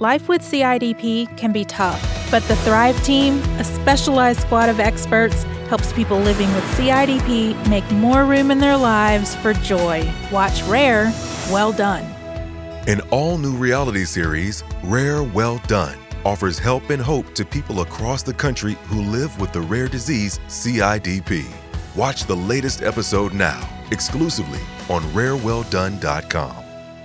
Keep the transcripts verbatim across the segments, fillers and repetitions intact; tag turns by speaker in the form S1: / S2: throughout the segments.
S1: Life with C I D P can be tough, but the Thrive Team, a specialized squad of experts, helps people living with C I D P make more room in their lives for joy. Watch Rare, Well Done.
S2: An all-new reality series, Rare, Well Done, offers help and hope to people across the country who live with the rare disease C I D P. Watch the latest episode now, exclusively on rare well done dot com.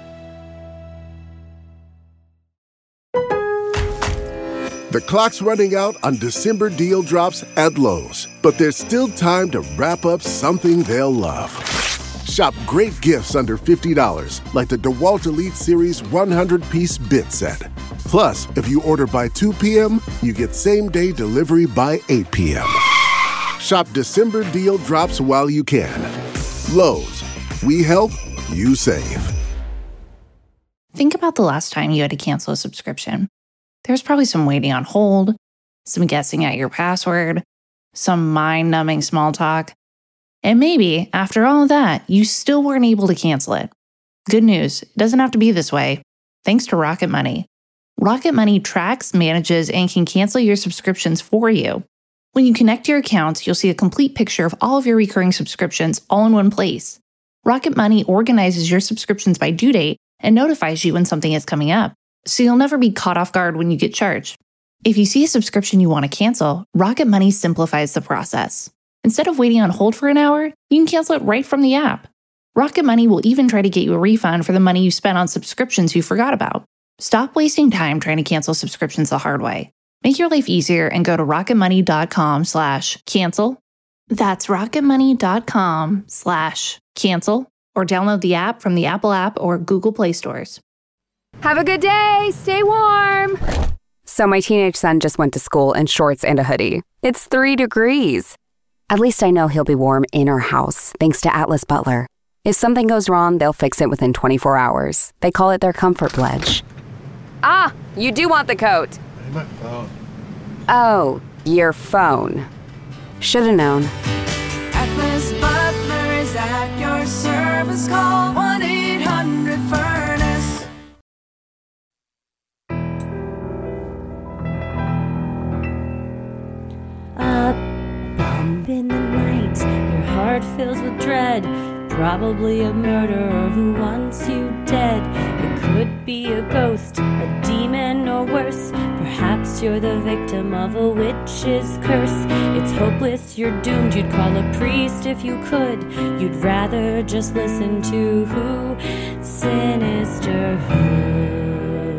S3: The clock's running out on December deal drops at Lowe's, but there's still time to wrap up something they'll love. Shop great gifts under fifty dollars, like the DeWalt Elite Series one hundred piece bit set. Plus, if you order by two p.m., you get same-day delivery by eight p.m. Shop December deal drops while you can. Lowe's, we help, you save.
S4: Think about the last time you had to cancel a subscription. There's probably some waiting on hold, some guessing at your password, some mind-numbing small talk. And maybe, after all of that, you still weren't able to cancel it. Good news, it doesn't have to be this way. Thanks to Rocket Money. Rocket Money tracks, manages, and can cancel your subscriptions for you. When you connect your accounts, you'll see a complete picture of all of your recurring subscriptions all in one place. Rocket Money organizes your subscriptions by due date and notifies you when something is coming up, so you'll never be caught off guard when you get charged. If you see a subscription you want to cancel, Rocket Money simplifies the process. Instead of waiting on hold for an hour, you can cancel it right from the app. Rocket Money will even try to get you a refund for the money you spent on subscriptions you forgot about. Stop wasting time trying to cancel subscriptions the hard way. Make your life easier and go to rocketmoney.com slash cancel. That's rocketmoney.com slash cancel, or download the app from the Apple app or Google Play stores.
S5: Have a good day. Stay warm. So my teenage son just went to school in shorts and a hoodie. It's three degrees. At least I know he'll be warm in our house, thanks to Atlas Butler. If something goes wrong, they'll fix it within twenty-four hours. They call it their Comfort Pledge. Ah, you do want the coat.
S6: My phone.
S5: Oh, your phone. Should've known.
S7: Atlas Butler is at your service. Call one eight hundred furnace.
S8: A bump in the night, your heart fills with dread. Probably a murderer who wants you dead. It could be a ghost, a demon, or worse. Perhaps you're the victim of a witch's curse. It's hopeless, you're doomed. You'd call a priest if you could. You'd rather just listen to who? Sinisterhood.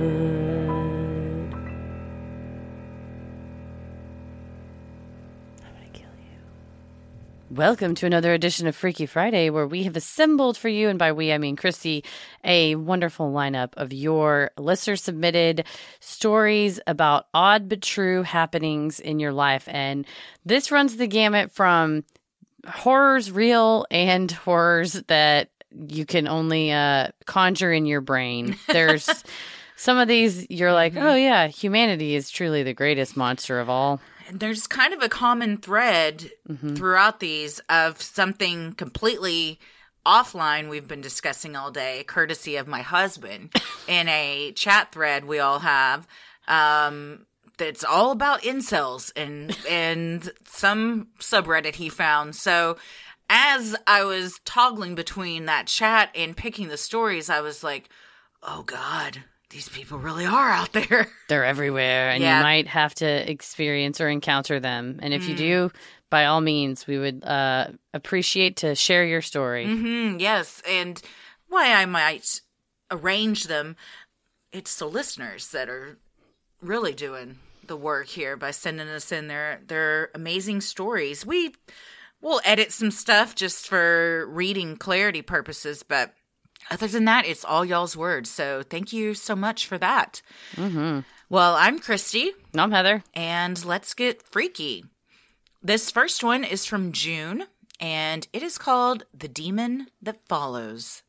S9: Welcome to another edition of Freaky Friday, where we have assembled for you, and by we, I mean Christy, a wonderful lineup of your listener-submitted stories about odd but true happenings in your life. And this runs the gamut from horrors real and horrors that you can only uh, conjure in your brain. There's some of these, you're like, oh yeah, humanity is truly the greatest monster of all.
S10: There's kind of a common thread mm-hmm. throughout these of something completely offline we've been discussing all day, courtesy of my husband, in a chat thread we all have um, that's all about incels and and some subreddit he found. So as I was toggling between that chat and picking the stories, I was like, oh God, these people really are out there.
S9: They're everywhere, and yeah. you might have to experience or encounter them. And if mm. you do, by all means, we would uh, appreciate to share your story.
S10: Mm-hmm, yes, and why I might arrange them, it's the listeners that are really doing the work here by sending us in their, their amazing stories. We will edit some stuff just for reading clarity purposes, but other than that, it's all y'all's words. So thank you so much for that.
S9: Mm-hmm.
S10: Well, I'm Christy.
S9: I'm Heather.
S10: And let's get freaky. This first one is from June, and it is called The Demon That Follows.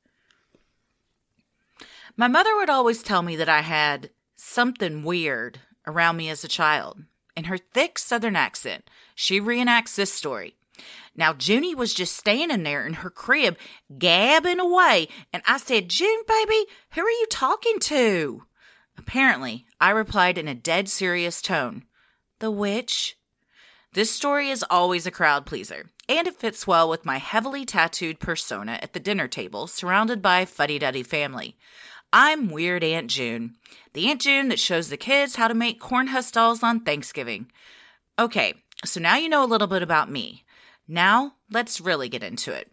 S10: My mother would always tell me that I had something weird around me as a child. In her thick Southern accent, she reenacts this story. Now, Junie was just standing there in her crib, gabbing away, and I said, June, baby, who are you talking to? Apparently, I replied in a dead serious tone, "The witch?" This story is always a crowd pleaser, and it fits well with my heavily tattooed persona at the dinner table surrounded by fuddy-duddy family. I'm Weird Aunt June, the Aunt June that shows the kids how to make corn husk dolls on Thanksgiving. Okay, so now you know a little bit about me. Now, let's really get into it.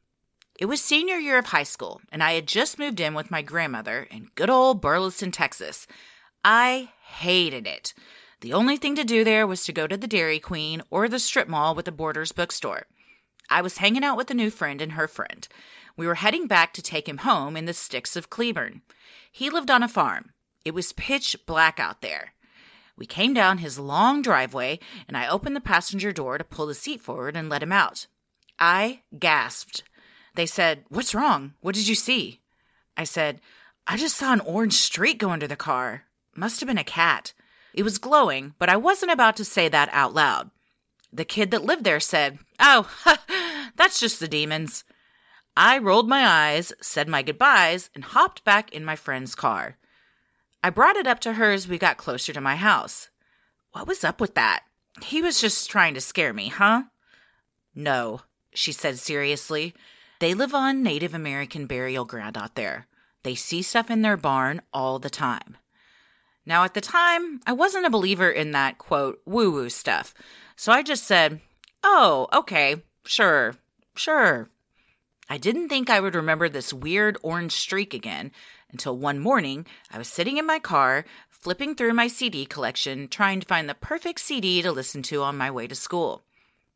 S10: It was senior year of high school, and I had just moved in with my grandmother in good old Burleson, Texas. I hated it. The only thing to do there was to go to the Dairy Queen or the strip mall with the Borders bookstore. I was hanging out with a new friend and her friend. We were heading back to take him home in the sticks of Cleburne. He lived on a farm. It was pitch black out there. We came down his long driveway, and I opened the passenger door to pull the seat forward and let him out. I gasped. They said, "What's wrong? What did you see?" I said, "I just saw an orange streak go under the car. Must have been a cat." It was glowing, but I wasn't about to say that out loud. The kid that lived there said, "Oh, that's just the demons." I rolled my eyes, said my goodbyes, and hopped back in my friend's car. I brought it up to her as we got closer to my house. "What was up with that? He was just trying to scare me, huh?" "No," she said seriously. "They live on Native American burial ground out there. They see stuff in their barn all the time." Now, at the time, I wasn't a believer in that, quote, woo-woo stuff. So I just said, "Oh, okay, sure, sure." I didn't think I would remember this weird orange streak again until one morning I was sitting in my car, flipping through my C D collection, trying to find the perfect C D to listen to on my way to school.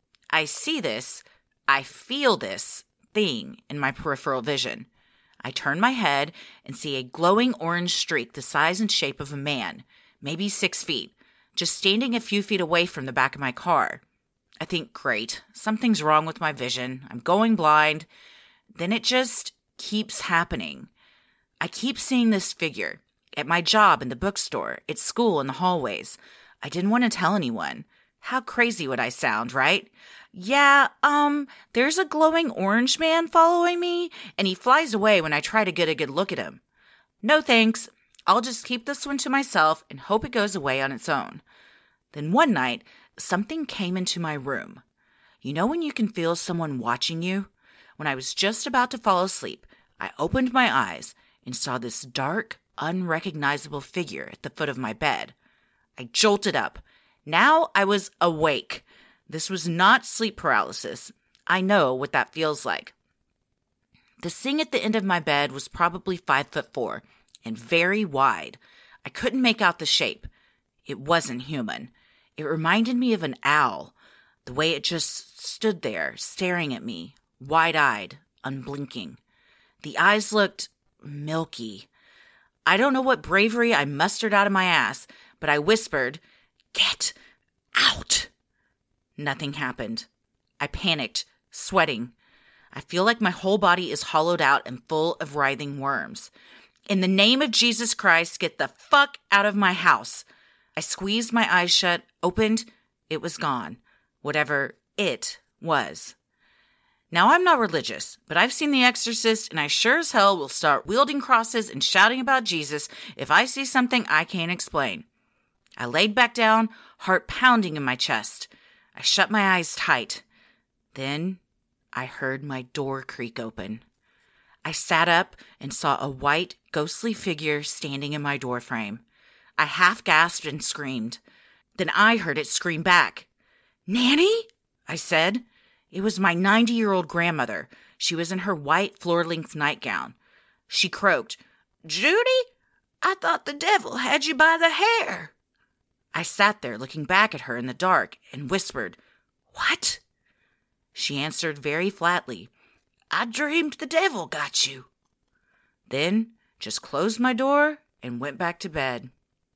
S10: I see this, I feel this thing in my peripheral vision. I turn my head and see a glowing orange streak the size and shape of a man, maybe six feet, just standing a few feet away from the back of my car. I think, great, something's wrong with my vision. I'm going blind. Then it just keeps happening. I keep seeing this figure at my job, in the bookstore, at school, in the hallways. I didn't want to tell anyone. How crazy would I sound, right? Yeah, um, there's a glowing orange man following me, and he flies away when I try to get a good look at him. No thanks. I'll just keep this one to myself and hope it goes away on its own. Then one night, something came into my room. You know when you can feel someone watching you? When I was just about to fall asleep, I opened my eyes and saw this dark, unrecognizable figure at the foot of my bed. I jolted up. Now I was awake. This was not sleep paralysis. I know what that feels like. The thing at the end of my bed was probably five foot four and very wide. I couldn't make out the shape. It wasn't human. It reminded me of an owl, the way it just stood there staring at me, wide-eyed, unblinking. The eyes looked milky. I don't know what bravery I mustered out of my ass, but I whispered, "Get out!" Nothing happened. I panicked, sweating. I feel like my whole body is hollowed out and full of writhing worms. In the name of Jesus Christ, get the fuck out of my house. I squeezed my eyes shut, opened. It was gone. Whatever it was. Now, I'm not religious, but I've seen The Exorcist, and I sure as hell will start wielding crosses and shouting about Jesus if I see something I can't explain. I laid back down, heart pounding in my chest. I shut my eyes tight. Then I heard my door creak open. I sat up and saw a white, ghostly figure standing in my doorframe. I half gasped and screamed. Then I heard it scream back. "Nanny?" I said. It was my ninety-year-old grandmother. She was in her white floor-length nightgown. She croaked, "Judy, I thought the devil had you by the hair." I sat there looking back at her in the dark and whispered, "What?" She answered very flatly, "I dreamed the devil got you." Then just closed my door and went back to bed.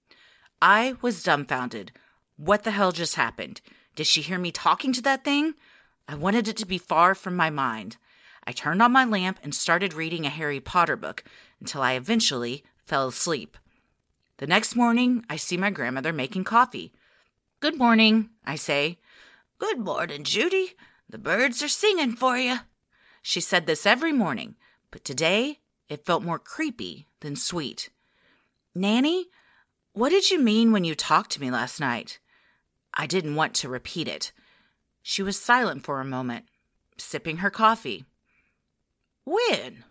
S10: I was dumbfounded. What the hell just happened? Did she hear me talking to that thing? I wanted it to be far from my mind. I turned on my lamp and started reading a Harry Potter book until I eventually fell asleep. The next morning, I see my grandmother making coffee. "Good morning," I say. "Good morning, Judy. The birds are singing for you." She said this every morning, but today it felt more creepy than sweet. "Nanny, What did you mean when you talked to me last night? I didn't want to repeat it. She was silent for a moment, sipping her coffee. When?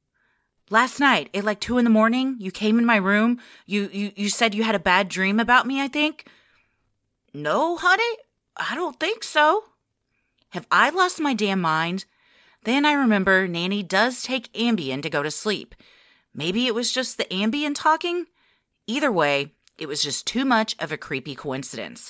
S10: Last night, at like two in the morning, you came in my room. You, you, you said you had a bad dream about me, I think. No, honey, I don't think so. Have I lost my damn mind? Then I remember Nanny does take Ambien to go to sleep. Maybe it was just the Ambien talking? Either way, it was just too much of a creepy coincidence.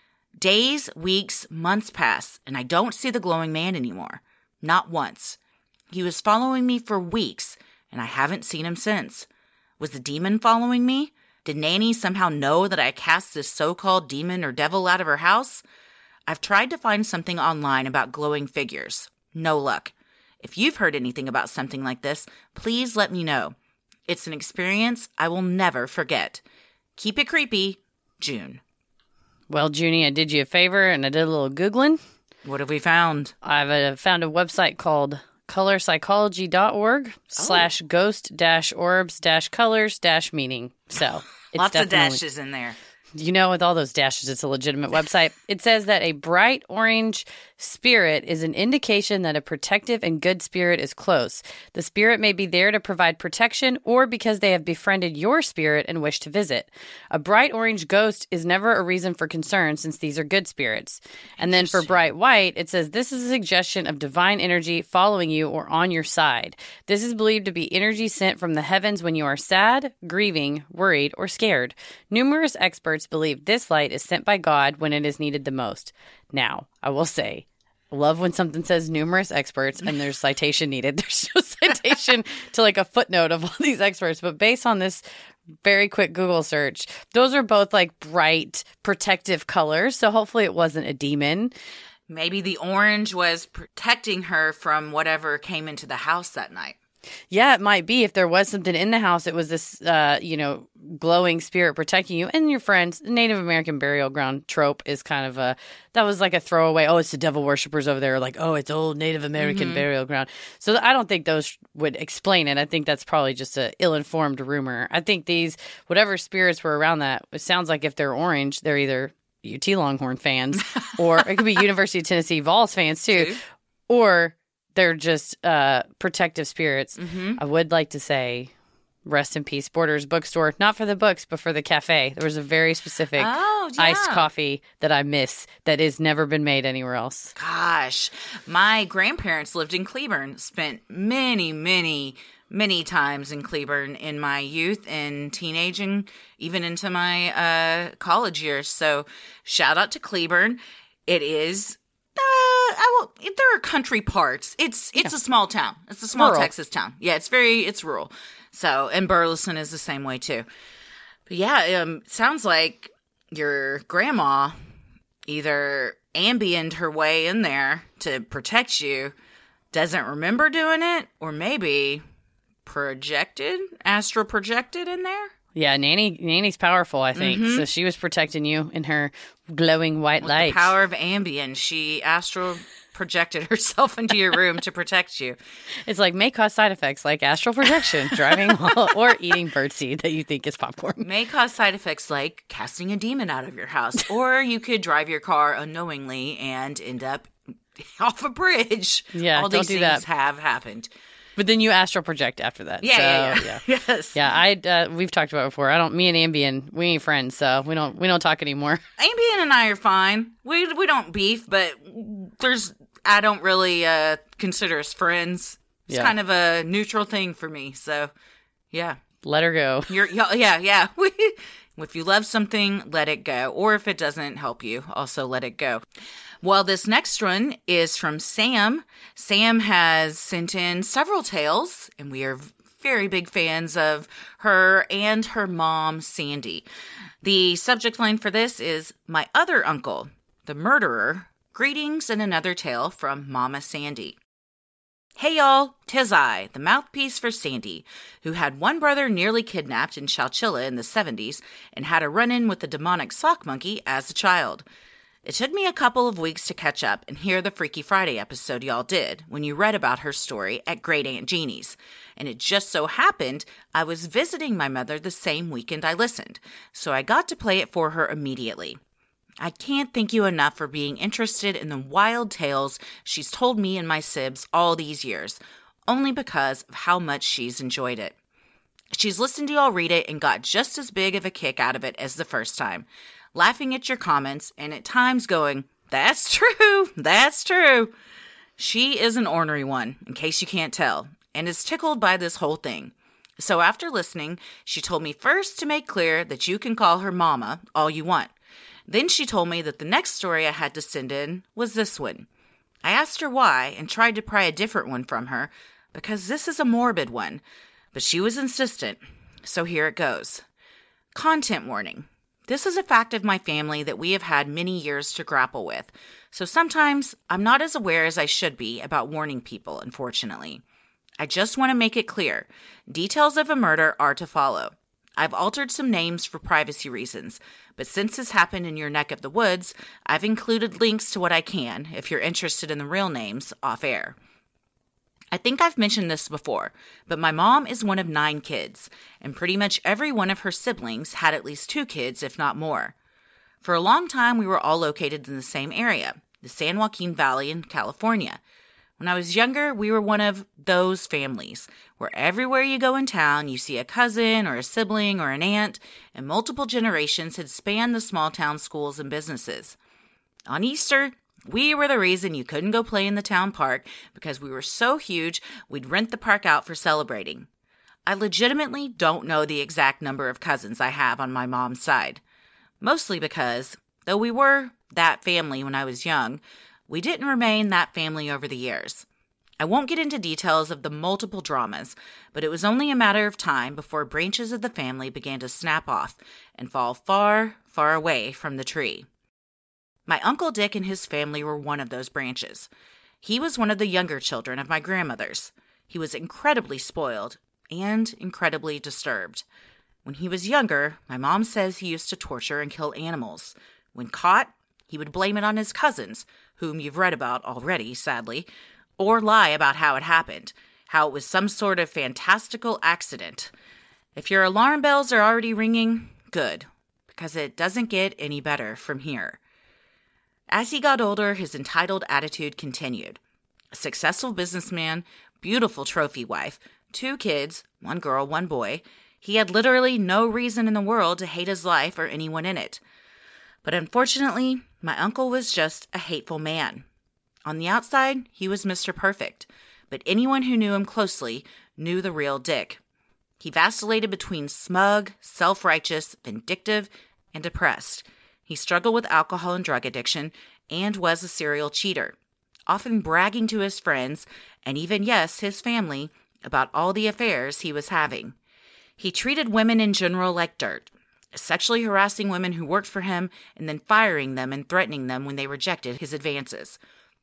S10: Days, weeks, months pass, and I don't see the glowing man anymore. Not once. He was following me for weeks, and I haven't seen him since. Was the demon following me? Did Nanny somehow know that I cast this so-called demon or devil out of her house? I've tried to find something online about glowing figures. No luck. If you've heard anything about something like this, please let me know. It's an experience I will never forget. Keep it creepy, June.
S9: Well, Junie, I did you a favor and I did a little Googling.
S10: What have we found?
S9: I've uh, found a website called color psychology dot org slash ghost dash orbs dash colors dash meaning. So it's
S10: lots of
S9: definitely,
S10: dashes in there.
S9: You know, with all those dashes, it's a legitimate website. It says that a bright orange spirit is an indication that a protective and good spirit is close. The spirit may be there to provide protection or because they have befriended your spirit and wish to visit. A bright orange ghost is never a reason for concern since these are good spirits. And then for bright white, it says this is a suggestion of divine energy following you or on your side. This is believed to be energy sent from the heavens when you are sad, grieving, worried, or scared. Numerous experts believe this light is sent by God when it is needed the most. Now, I will say, I love when something says numerous experts and there's citation needed. There's no citation to like a footnote of all these experts. But based on this very quick Google search, those are both like bright protective colors. So hopefully it wasn't a demon.
S10: Maybe the orange was protecting her from whatever came into the house that night.
S9: Yeah, it might be. If there was something in the house, it was this, uh, you know, glowing spirit protecting you and your friends. Native American burial ground trope is kind of a, that was like a throwaway. Oh, it's the devil worshippers over there. Like, oh, it's old Native American mm-hmm. burial ground. So I don't think those would explain it. I think that's probably just a ill-informed rumor. I think these, whatever spirits were around that, it sounds like if they're orange, they're either U T Longhorn fans or it could be University of Tennessee Vols fans too, or they're just uh, protective spirits. Mm-hmm. I would like to say, rest in peace, Borders Bookstore. Not for the books, but for the cafe. There was a very specific
S10: oh, yeah.
S9: iced coffee that I miss that has never been made anywhere else.
S10: Gosh, my grandparents lived in Cleburne. Spent many, many, many times in Cleburne in my youth and teenage and even into my uh, college years. So shout out to Cleburne. It is... Uh, I will, there are country parts. It's it's yeah. a small town. It's a small
S9: rural.
S10: Texas town. Yeah, it's very it's rural. So and Burleson is the same way too. But yeah, um, sounds like your grandma either ambiented her way in there to protect you, doesn't remember doing it, or maybe projected, astral projected in there.
S9: Yeah, Nanny Nanny's powerful, I think. Mm-hmm. So she was protecting you in her glowing white
S10: With
S9: light.
S10: The power of Ambien. She astral projected herself into your room to protect you.
S9: It's like may cause side effects like astral projection, driving while, or eating birdseed that you think is popcorn.
S10: May cause side effects like casting a demon out of your house. Or you could drive your car unknowingly and end up off a bridge.
S9: Yeah,
S10: All
S9: don't
S10: these
S9: do
S10: things
S9: that.
S10: have happened.
S9: But then you astral project after that.
S10: Yeah,
S9: so,
S10: yeah, yeah.
S9: yeah.
S10: Yes.
S9: Yeah, I uh, we've talked about it before. I don't. Me and Ambien, we ain't friends, so we don't we don't talk anymore.
S10: Ambien and I are fine. We we don't beef, but there's I don't really uh, consider us friends. It's
S9: yeah.
S10: kind of a neutral thing for me. So, yeah.
S9: Let her go.
S10: You're yeah yeah. If you love something, let it go. Or if it doesn't help you, also let it go. Well, this next one is from Sam. Sam has sent in several tales, and we are very big fans of her and her mom, Sandy. The subject line for this is, My Other Uncle, the Murderer. Greetings and another tale from Mama Sandy. Hey y'all, 'tis I, the mouthpiece for Sandy, who had one brother nearly kidnapped in Chowchilla in the seventies and had a run-in with the demonic sock monkey as a child. It took me a couple of weeks to catch up and hear the Freaky Friday episode y'all did when you read about her story at Great Aunt Jeannie's. And it just so happened I was visiting my mother the same weekend I listened, so I got to play it for her immediately. I can't thank you enough for being interested in the wild tales she's told me and my sibs all these years, only because of how much she's enjoyed it. She's listened to y'all read it and got just as big of a kick out of it as the first time, laughing at your comments and at times going, "That's true, that's true." She is an ornery one, in case you can't tell, and is tickled by this whole thing. So after listening, she told me first to make clear that you can call her Mama all you want. Then she told me that the next story I had to send in was this one. I asked her why and tried to pry a different one from her, because this is a morbid one, but she was insistent, so here it goes. Content warning. This is a fact of my family that we have had many years to grapple with, so sometimes I'm not as aware as I should be about warning people, unfortunately. I just want to make it clear, details of a murder are to follow. I've altered some names for privacy reasons, but since this happened in your neck of the woods, I've included links to what I can, if you're interested in the real names, off air. I think I've mentioned this before, but my mom is one of nine kids, and pretty much every one of her siblings had at least two kids, if not more. For a long time, we were all located in the same area, the San Joaquin Valley in California. When I was younger, we were one of those families, where everywhere you go in town, you see a cousin or a sibling or an aunt, and multiple generations had spanned the small town schools and businesses. On Easter, we were the reason you couldn't go play in the town park because we were so huge we'd rent the park out for celebrating. I legitimately don't know the exact number of cousins I have on my mom's side. Mostly because, though we were that family when I was young, we didn't remain that family over the years. I won't get into details of the multiple dramas, but it was only a matter of time before branches of the family began to snap off and fall far, far away from the tree. My Uncle Dick and his family were one of those branches. He was one of the younger children of my grandmothers. He was incredibly spoiled and incredibly disturbed. When he was younger, my mom says he used to torture and kill animals. When caught, he would blame it on his cousins, whom you've read about already, sadly, or lie about how it happened, how it was some sort of fantastical accident. If your alarm bells are already ringing, good, because it doesn't get any better from here. As he got older, his entitled attitude continued. A successful businessman, beautiful trophy wife, two kids, one girl, one boy, he had literally no reason in the world to hate his life or anyone in it. But unfortunately, my uncle was just a hateful man. On the outside, he was Mister Perfect, but anyone who knew him closely knew the real Dick. He vacillated between smug, self-righteous, vindictive, and depressed. He struggled with alcohol and drug addiction and was a serial cheater, often bragging to his friends and even, yes, his family about all the affairs he was having. He treated women in general like dirt, sexually harassing women who worked for him and then firing them and threatening them when they rejected his advances.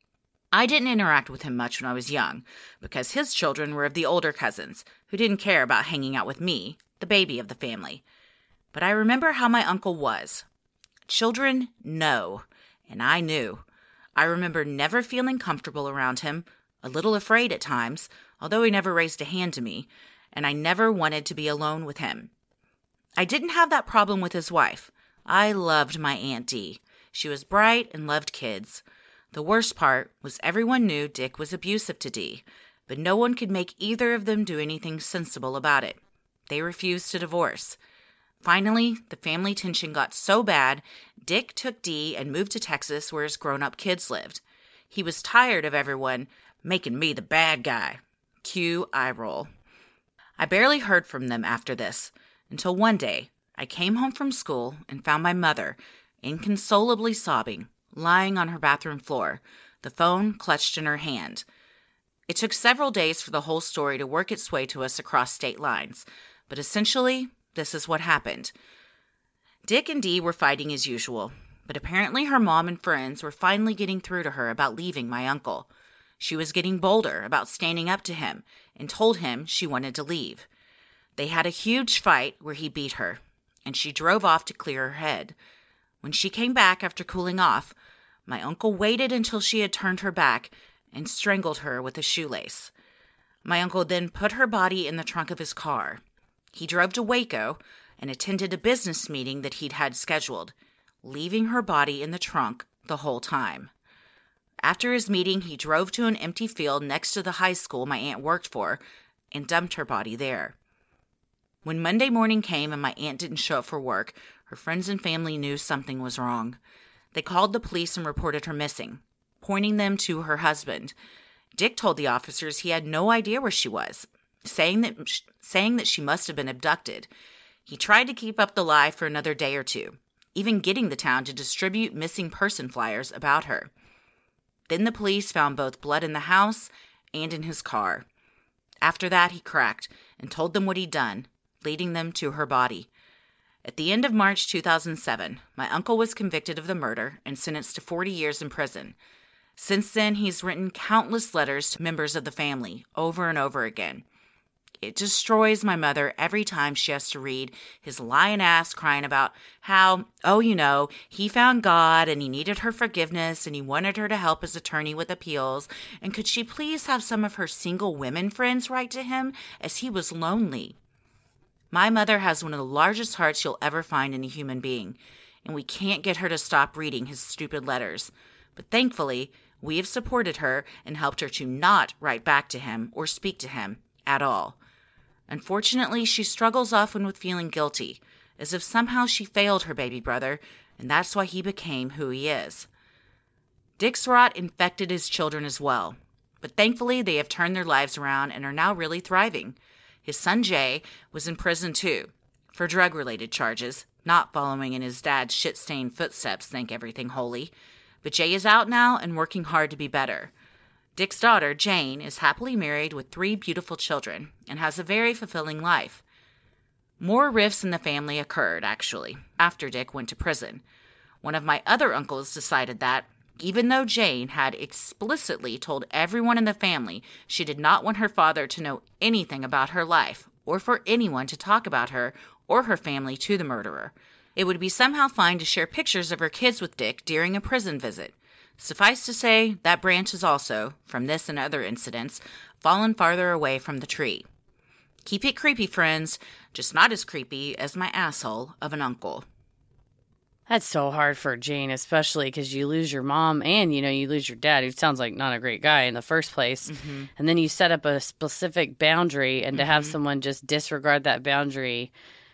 S10: I didn't interact with him much when I was young because his children were of the older cousins who didn't care about hanging out with me, the baby of the family. But I remember how my uncle was. Children know, and I knew. I remember never feeling comfortable around him, a little afraid at times, although he never raised a hand to me, and I never wanted to be alone with him. I didn't have that problem with his wife. I loved my Aunt Dee. She was bright and loved kids. The worst part was everyone knew Dick was abusive to Dee, but no one could make either of them do anything sensible about it. They refused to divorce. Finally, the family tension got so bad, Dick took Dee and moved to Texas where his grown-up kids lived. He was tired of everyone making me the bad guy. Cue eye roll. I barely heard from them after this, until one day I came home from school and found my mother, inconsolably sobbing, lying on her bathroom floor, the phone clutched in her hand. It took several days for the whole story to work its way to us across state lines, but essentially, this is what happened. Dick and Dee were fighting as usual, but apparently her mom and friends were finally getting through to her about leaving my uncle. She was getting bolder about standing up to him and told him she wanted to leave. They had a huge fight where he beat her, and she drove off to clear her head. When she came back after cooling off, My uncle waited until she had turned her back and strangled her with a shoelace. My uncle then put her body in the trunk of his car. He drove to Waco and attended a business meeting that he'd had scheduled, leaving her body in the trunk the whole time. After his meeting, he drove to an empty field next to the high school my aunt worked for and dumped her body there. When Monday morning came and my aunt didn't show up for work, her friends and family knew something was wrong. They called the police and reported her missing, pointing them to her husband. Dick told the officers he had no idea where she was, saying that saying that she must have been abducted. He tried to keep up the lie for another day or two, even getting the town to distribute missing person flyers about her. Then the police found both blood in the house and in his car. After that, he cracked and told them what he'd done, leading them to her body. At the end of March two thousand seven, my uncle was convicted of the murder and sentenced to forty years in prison. Since then, he's written countless letters to members of the family over and over again. It destroys my mother every time she has to read his lying ass crying about how, oh, you know, he found God and he needed her forgiveness and he wanted her to help his attorney with appeals. And could she please have some of her single women friends write to him as he was lonely? My mother has one of the largest hearts you'll ever find in a human being, and we can't get her to stop reading his stupid letters. But thankfully, we have supported her and helped her to not write back to him or speak to him at all. Unfortunately, she struggles often with feeling guilty, as if somehow she failed her baby brother, and that's why he became who he is. Dick's rot infected his children as well, but thankfully they have turned their lives around and are now really thriving. His son Jay was in prison too, for drug-related charges, not following in his dad's shit-stained footsteps, thank everything holy. But Jay is out now and working hard to be better. Dick's daughter, Jane, is happily married with three beautiful children and has a very fulfilling life. More rifts in the family occurred, actually, after Dick went to prison. One of my other uncles decided that, even though Jane had explicitly told everyone in the family she did not want her father to know anything about her life or for anyone to talk about her or her family to the murderer, it would be somehow fine to share pictures of her kids with Dick during a prison visit. Suffice to say, that branch has also, from this and other incidents, fallen farther away from the tree. Keep it creepy, friends, just not as creepy as my asshole of an uncle.
S9: That's so hard for Jane, especially because you lose your mom and, you know, you lose your dad, who sounds like not a great guy in the first place. Mm-hmm. And then you set up a specific boundary, and to mm-hmm. have someone just disregard that boundary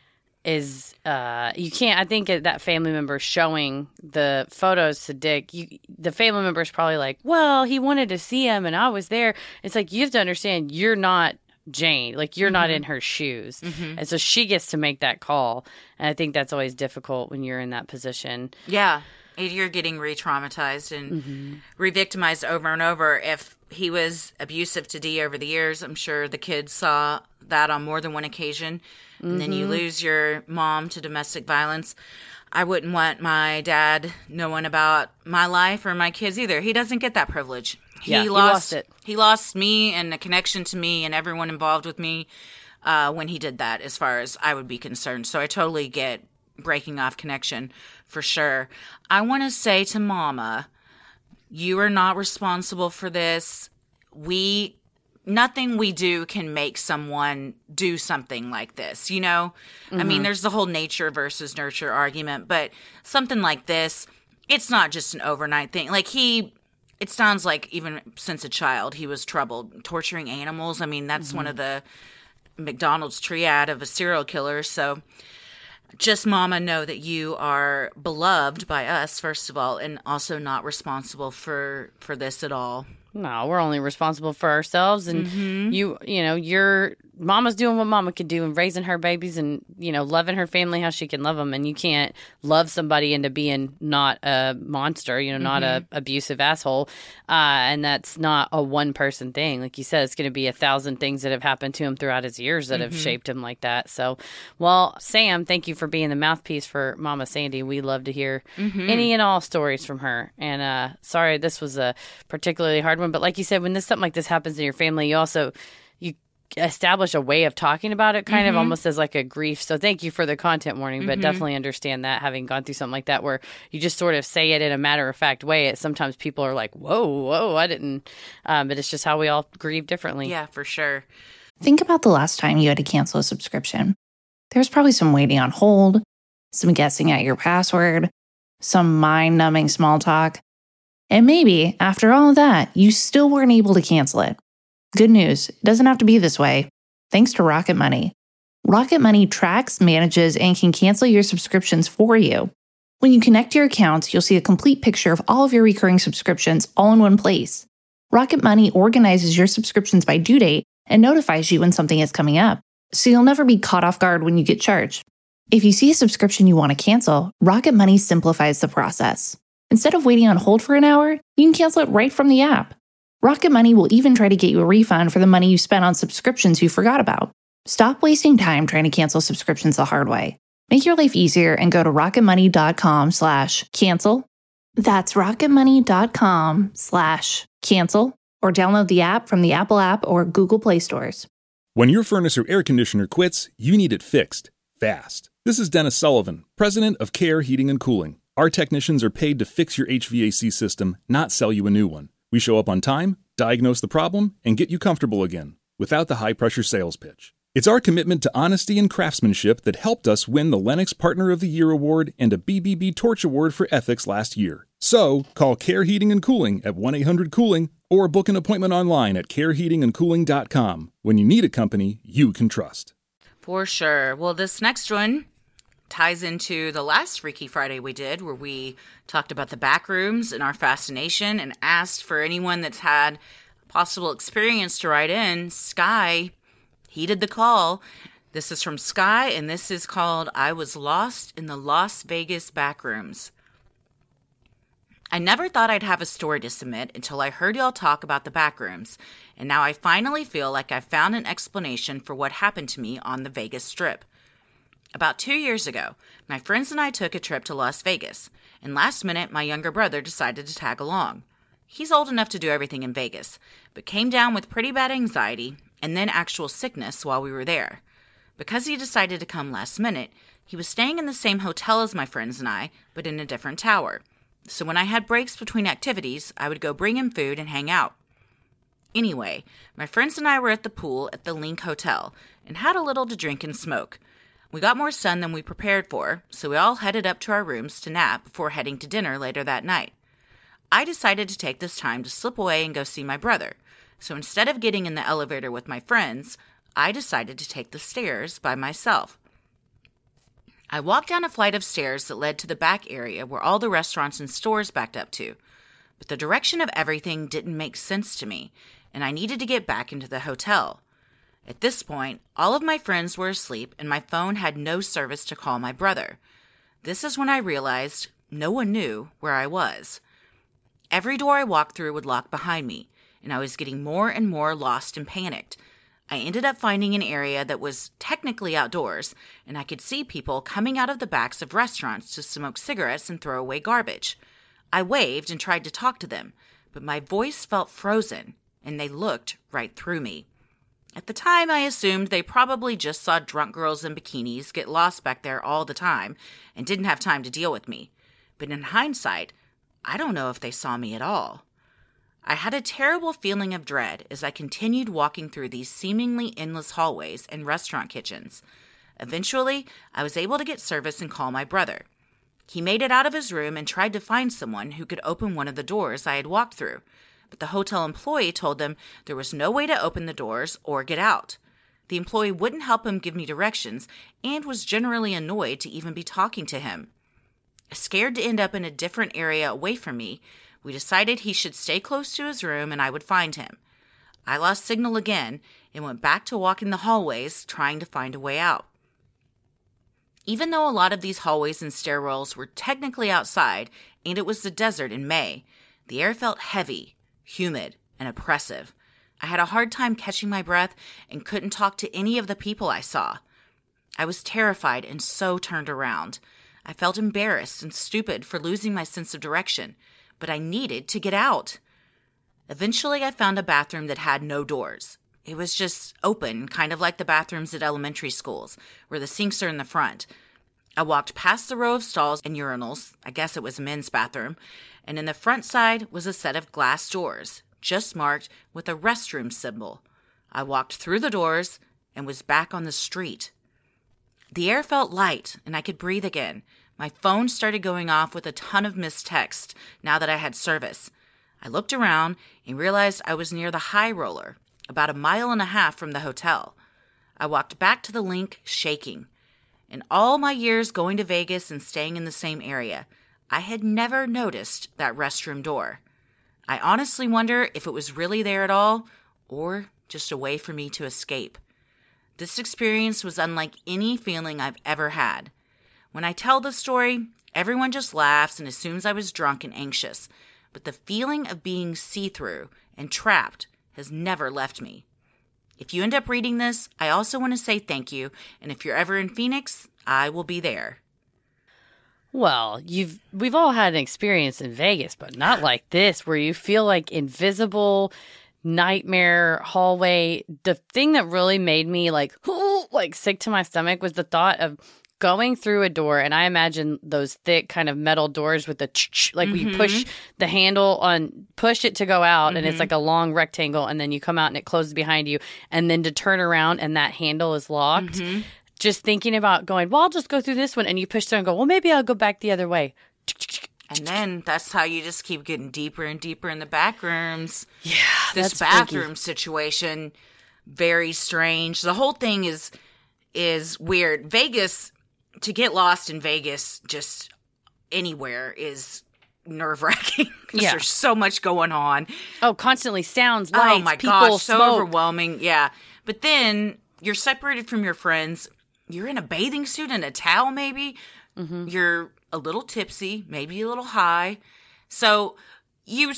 S9: is, uh, you can't, I think that family member showing the photos to Dick, you, the family member is probably like, well, he wanted to see him and I was there. It's like, you have to understand, you're not Jane, like you're mm-hmm. not in her shoes. Mm-hmm. And so she gets to make that call. And I think that's always difficult when you're in that position.
S10: Yeah. You're getting re-traumatized and mm-hmm. re-victimized over and over. If he was abusive to Dee over the years, I'm sure the kids saw that on more than one occasion. And mm-hmm. then you lose your mom to domestic violence. I wouldn't want my dad knowing about my life or my kids either. He doesn't get that privilege. He,
S9: yeah,
S10: lost,
S9: he lost it.
S10: He lost me and a connection to me and everyone involved with me uh, when he did that, as far as I would be concerned. So I totally get breaking off connection for sure. I want to say to Mama, you are not responsible for this. We... Nothing we do can make someone do something like this, you know? Mm-hmm. I mean, there's the whole nature versus nurture argument, but something like this, it's not just an overnight thing. Like, he, it sounds like even since a child, he was troubled. Torturing animals, I mean, that's mm-hmm. one of the McDonald's triad of a serial killer. So just, Mama, know that you are beloved by us, first of all, and also not responsible for, for this at all.
S9: No, we're only responsible for ourselves, and mm-hmm. you, you know, your Mama's doing what Mama could do and raising her babies and, you know, loving her family how she can love them, and you can't love somebody into being not a monster, you know, not mm-hmm. a abusive asshole, uh, and that's not a one-person thing. Like you said, it's going to be a thousand things that have happened to him throughout his years that mm-hmm. have shaped him like that. So, well, Sam, thank you for being the mouthpiece for Mama Sandy. We love to hear mm-hmm. any and all stories from her, and uh, sorry this was a particularly hard one, but like you said, when this something like this happens in your family, you also you establish a way of talking about it, kind
S10: Mm-hmm.
S9: of almost as like a grief. So thank you for the content warning, but
S10: Mm-hmm.
S9: definitely understand that, having gone through something like that where you just sort of say it in a matter-of-fact way. It, sometimes people are like, whoa, whoa, I didn't. Um, but it's just how we all grieve differently.
S10: Yeah, for sure.
S4: Think about the last time you had to cancel a subscription. There's probably some waiting on hold, some guessing at your password, some mind-numbing small talk. And maybe, after all of that, you still weren't able to cancel it. Good news, it doesn't have to be this way. Thanks to Rocket Money. Rocket Money tracks, manages, and can cancel your subscriptions for you. When you connect your accounts, you'll see a complete picture of all of your recurring subscriptions all in one place. Rocket Money organizes your subscriptions by due date and notifies you when something is coming up, so you'll never be caught off guard when you get charged. If you see a subscription you want to cancel, Rocket Money simplifies the process. Instead of waiting on hold for an hour, you can cancel it right from the app. Rocket Money will even try to get you a refund for the money you spent on subscriptions you forgot about. Stop wasting time trying to cancel subscriptions the hard way. Make your life easier and go to rocketmoney.com slash cancel. That's rocketmoney.com slash cancel, or download the app from the Apple app or Google Play stores.
S6: When your furnace or air conditioner quits, you need it fixed, fast. This is Dennis Sullivan, president of Care Heating and Cooling. Our technicians are paid to fix your H V A C system, not sell you a new one. We show up on time, diagnose the problem, and get you comfortable again, without the high-pressure sales pitch. It's our commitment to honesty and craftsmanship that helped us win the Lennox Partner of the Year Award and a B B B Torch Award for ethics last year. So, call Care Heating and Cooling at one eight hundred cooling or book an appointment online at care heating and cooling dot com when you need a company you can trust.
S10: For sure. Well, this next one ties into the last Freaky Friday we did, where we talked about the back rooms and our fascination and asked for anyone that's had a possible experience to write in. Sky heeded the call. This is from Sky, and this is called I Was Lost in the Las Vegas Backrooms. I never thought I'd have a story to submit until I heard y'all talk about the backrooms, and now I finally feel like I've found an explanation for what happened to me on the Vegas Strip. About two years ago, my friends and I took a trip to Las Vegas, and last minute my younger brother decided to tag along. He's old enough to do everything in Vegas, but came down with pretty bad anxiety and then actual sickness while we were there. Because he decided to come last minute, he was staying in the same hotel as my friends and I, but in a different tower. So when I had breaks between activities, I would go bring him food and hang out. Anyway, my friends and I were at the pool at the Link Hotel and had a little to drink and smoke. We got more sun than we prepared for, so we all headed up to our rooms to nap before heading to dinner later that night. I decided to take this time to slip away and go see my brother, so instead of getting in the elevator with my friends, I decided to take the stairs by myself. I walked down a flight of stairs that led to the back area where all the restaurants and stores backed up to, but the direction of everything didn't make sense to me, and I needed to get back into the hotel. At this point, all of my friends were asleep and my phone had no service to call my brother. This is when I realized no one knew where I was. Every door I walked through would lock behind me, and I was getting more and more lost and panicked. I ended up finding an area that was technically outdoors, and I could see people coming out of the backs of restaurants to smoke cigarettes and throw away garbage. I waved and tried to talk to them, but my voice felt frozen, and they looked right through me. At the time, I assumed they probably just saw drunk girls in bikinis get lost back there all the time and didn't have time to deal with me. But in hindsight, I don't know if they saw me at all. I had a terrible feeling of dread as I continued walking through these seemingly endless hallways and restaurant kitchens. Eventually, I was able to get service and call my brother. He made it out of his room and tried to find someone who could open one of the doors I had walked through, but the hotel employee told them there was no way to open the doors or get out. The employee wouldn't help him give me directions and was generally annoyed to even be talking to him. Scared to end up in a different area away from me, we decided he should stay close to his room and I would find him. I lost signal again and went back to walking the hallways trying to find a way out. Even though a lot of these hallways and stairwells were technically outside and it was the desert in May, the air felt heavy, humid, and oppressive. I had a hard time catching my breath and couldn't talk to any of the people I saw. I was terrified and so turned around. I felt embarrassed and stupid for losing my sense of direction, but I needed to get out. Eventually, I found a bathroom that had no doors. It was just open, kind of like the bathrooms at elementary schools, where the sinks are in the front. I walked past the row of stalls and urinals, I guess it was a men's bathroom, and in the front side was a set of glass doors, just marked with a restroom symbol. I walked through the doors and was back on the street. The air felt light, and I could breathe again. My phone started going off with a ton of missed texts now that I had service. I looked around and realized I was near the High Roller, about a mile and a half from the hotel. I walked back to the link, shaking. In all my years going to Vegas and staying in the same area, I had never noticed that restroom door. I honestly wonder if it was really there at all, or just a way for me to escape. This experience was unlike any feeling I've ever had. When I tell the story, everyone just laughs and assumes I was drunk and anxious, but the feeling of being see-through and trapped has never left me. If you end up reading this, I also want to say thank you, and if you're ever in Phoenix, I will be there.
S9: Well, you've we've all had an experience in Vegas, but not like this, where you feel like invisible nightmare hallway. The thing that really made me like, like sick to my stomach was the thought of going through a door, and I imagine those thick kind of metal doors with the ch-ch, like mm-hmm. we push the handle on, push it to go out, mm-hmm. and it's like a long rectangle, and then you come out and it closes behind you, and then to turn around and that handle is locked. Mm-hmm. Just thinking about going, well, I'll just go through this one, and you push through and go, well, maybe I'll go back the other way.
S10: And then that's how you just keep getting deeper and deeper in the back rooms.
S9: Yeah,
S10: this
S9: that's
S10: bathroom
S9: freaky.
S10: situation, very strange. The whole thing is is weird. Vegas, to get lost in Vegas, just anywhere, is nerve-wracking because
S9: Yeah.
S10: there's so much going on.
S9: Oh, constantly sounds, lights,
S10: oh my
S9: people,
S10: gosh, so
S9: smoke.
S10: overwhelming. Yeah, but then you're separated from your friends. You're in a bathing suit and a towel, maybe. Mm-hmm. You're a little tipsy, maybe a little high. So you,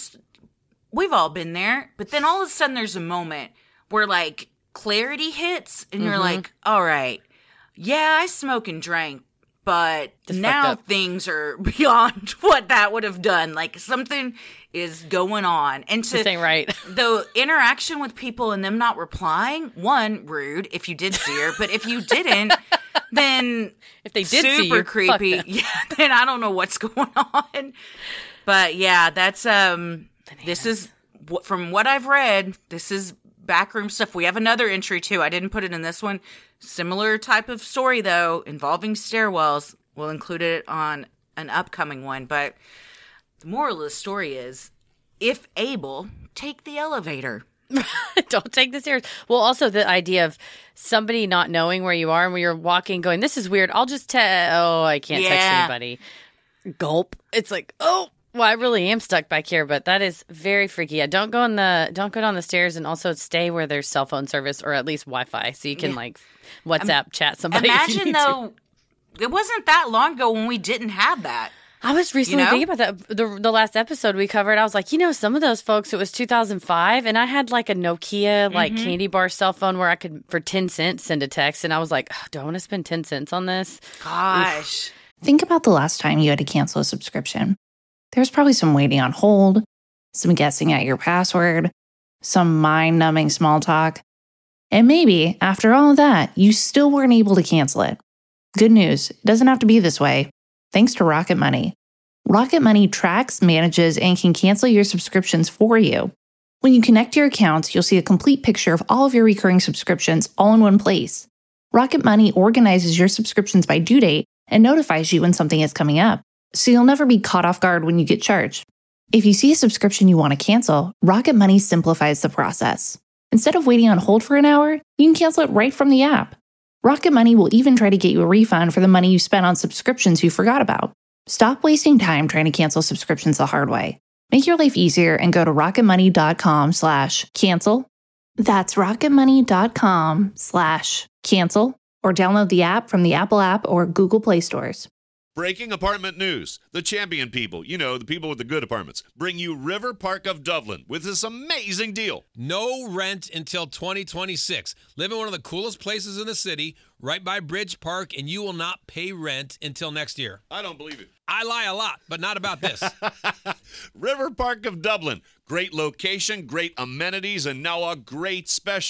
S10: we've all been there. But then all of a sudden there's a moment where like clarity hits and mm-hmm. you're like, all right, yeah, I smoke and drank, but
S9: Just
S10: now things are beyond what that would have done. Like something is going on. And to
S9: This ain't right.
S10: the interaction with people and them not replying, one, rude if you did see her, but if you didn't, then
S9: if they did
S10: super
S9: see you,
S10: creepy.
S9: fuck them.
S10: Yeah, then I don't know what's going on. But yeah, that's um Bananas. This is from what I've read, this is backroom stuff. We have another entry too. I didn't put it in this one. Similar type of story though, involving stairwells. We'll include it on an upcoming one, but the moral of the story is, if able, take the elevator.
S9: Don't take the stairs. Well, also the idea of somebody not knowing where you are and when you're walking going, this is weird. I'll just tell, oh, I can't
S10: Yeah.
S9: text anybody. Gulp. It's like, oh, well, I really am stuck back here, but that is very freaky. Yeah, don't go on the don't go down the stairs, and also stay where there's cell phone service or at least Wi-Fi, so you can
S10: Yeah.
S9: like WhatsApp um, chat somebody.
S10: Imagine
S9: if you need
S10: though,
S9: to.
S10: it wasn't that long ago when we didn't have that.
S9: I was recently
S10: You know?
S9: thinking about that. The, the last episode we covered, I was like, you know, some of those folks, it was two thousand five, and I had like a Nokia, like
S10: Mm-hmm.
S9: candy bar cell phone where I could, for ten cents, send a text. And I was like, oh, do I want to spend ten cents on this?
S10: Gosh.
S9: Oof.
S4: Think about the last time you had to cancel a subscription. There's probably some waiting on hold, some guessing at your password, some mind-numbing small talk. And maybe, after all of that, you still weren't able to cancel it. Good news, it doesn't have to be this way. Thanks to Rocket Money. Rocket Money tracks, manages, and can cancel your subscriptions for you. When you connect your accounts, you'll see a complete picture of all of your recurring subscriptions all in one place. Rocket Money organizes your subscriptions by due date and notifies you when something is coming up, so you'll never be caught off guard when you get charged. If you see a subscription you want to cancel, Rocket Money simplifies the process. Instead of waiting on hold for an hour, you can cancel it right from the app. Rocket Money will even try to get you a refund for the money you spent on subscriptions you forgot about. Stop wasting time trying to cancel subscriptions the hard way. Make your life easier and go to rocketmoney.com slash cancel. That's rocketmoney.com slash cancel, or download the app from the Apple app or Google Play stores.
S11: Breaking apartment news. The Champion people, you know, the people with the good apartments, bring you River Park of Dublin with this amazing deal.
S12: No rent until twenty twenty-six. Live in one of the coolest places in the city, right by Bridge Park, and you will not pay rent until next year.
S11: I don't believe it.
S12: I lie a lot, but not about this.
S11: River Park of Dublin. Great location, great amenities, and now a great special.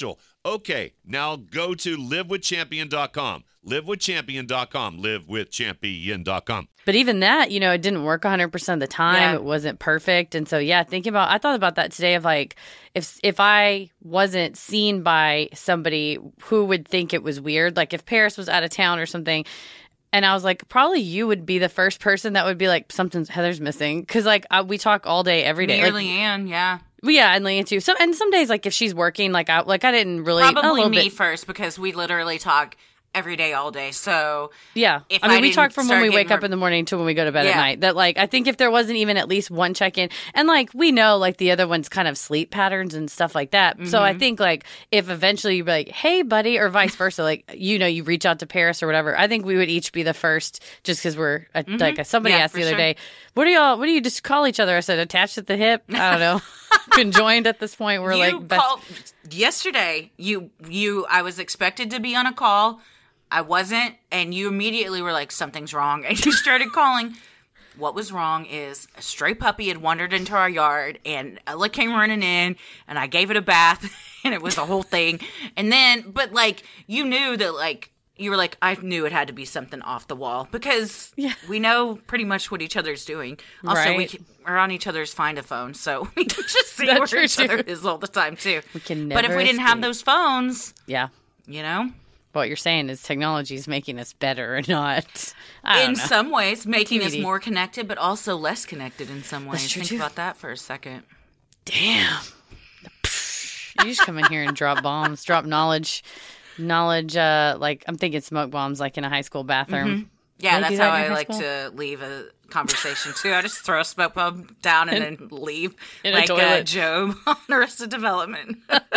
S11: Okay, now go to live with champion dot com. live with champion dot com. live with champion dot com.
S9: But even that, you know, it didn't work one hundred percent of the time.
S10: Yeah.
S9: It wasn't perfect. And so, yeah, thinking about, I thought about that today of like, if if I wasn't seen by somebody who would think it was weird, like if Paris was out of town or something, and I was like, probably you would be the first person that would be like, something's, Heather's missing. Because like I, we talk all day, every day.
S10: Me or
S9: Like,
S10: Leanne, yeah.
S9: well, yeah, and Leanne too. So, and some days, like if she's working, like I, like I didn't really, a
S10: Probably
S9: little
S10: me
S9: bit,
S10: first because we literally talk every day, all day. So
S9: yeah.
S10: if
S9: I mean,
S10: I
S9: we
S10: didn't
S9: talk from when
S10: start
S9: we
S10: getting
S9: wake up
S10: re-
S9: in the morning to when we go to bed
S10: Yeah.
S9: at night. That like, I think if there wasn't even at least one check-in, and like we know like the other one's kind of sleep patterns and stuff like that.
S10: Mm-hmm.
S9: So I think like if eventually you'd be like, hey buddy, or vice versa, like, you know, you reach out to Paris or whatever, I think we would each be the first just because we're uh,
S10: Mm-hmm.
S9: like, somebody
S10: Yeah,
S9: asked
S10: for
S9: the other
S10: sure.
S9: day, what do y'all, what do you just call each other? I said, attached at the hip. I don't know. Conjoined at this point. We're
S10: you
S9: like, best.
S10: called yesterday. You you I was expected to be on a call. I wasn't, and you immediately were like, something's wrong, and you started calling. What was wrong is a stray puppy had wandered into our yard, and Ella came running in, and I gave it a bath, and it was a whole thing. And then, but like, you knew that, like, you were like, I knew it had to be something off the wall because
S9: Yeah.
S10: we know pretty much what each other's doing. Also, we
S9: Right.
S10: can, are on each other's find a phone, so we can just see
S9: That's
S10: where
S9: true,
S10: each other
S9: too.
S10: is all the time too.
S9: We can
S10: But if
S9: never
S10: we didn't have
S9: escape.
S10: those phones,
S9: Yeah.
S10: you know,
S9: What you're saying is technology is making us better or not. I don't
S10: in
S9: know.
S10: some ways, making us
S9: T B D.
S10: more connected, but also less connected in some ways.
S9: true,
S10: Think
S9: too.
S10: about that for a second.
S9: Damn. You just come in here and drop bombs, drop knowledge, knowledge. Uh, like I'm thinking smoke bombs, like in a high school bathroom.
S10: Yeah,
S9: Did I
S10: that's
S9: do
S10: how
S9: that in
S10: I
S9: high
S10: like
S9: school?
S10: to leave a conversation too. I just throw a smoke bomb down and then leave,
S9: in a
S10: like uh,
S9: toilet.
S10: Job on Arrested Development.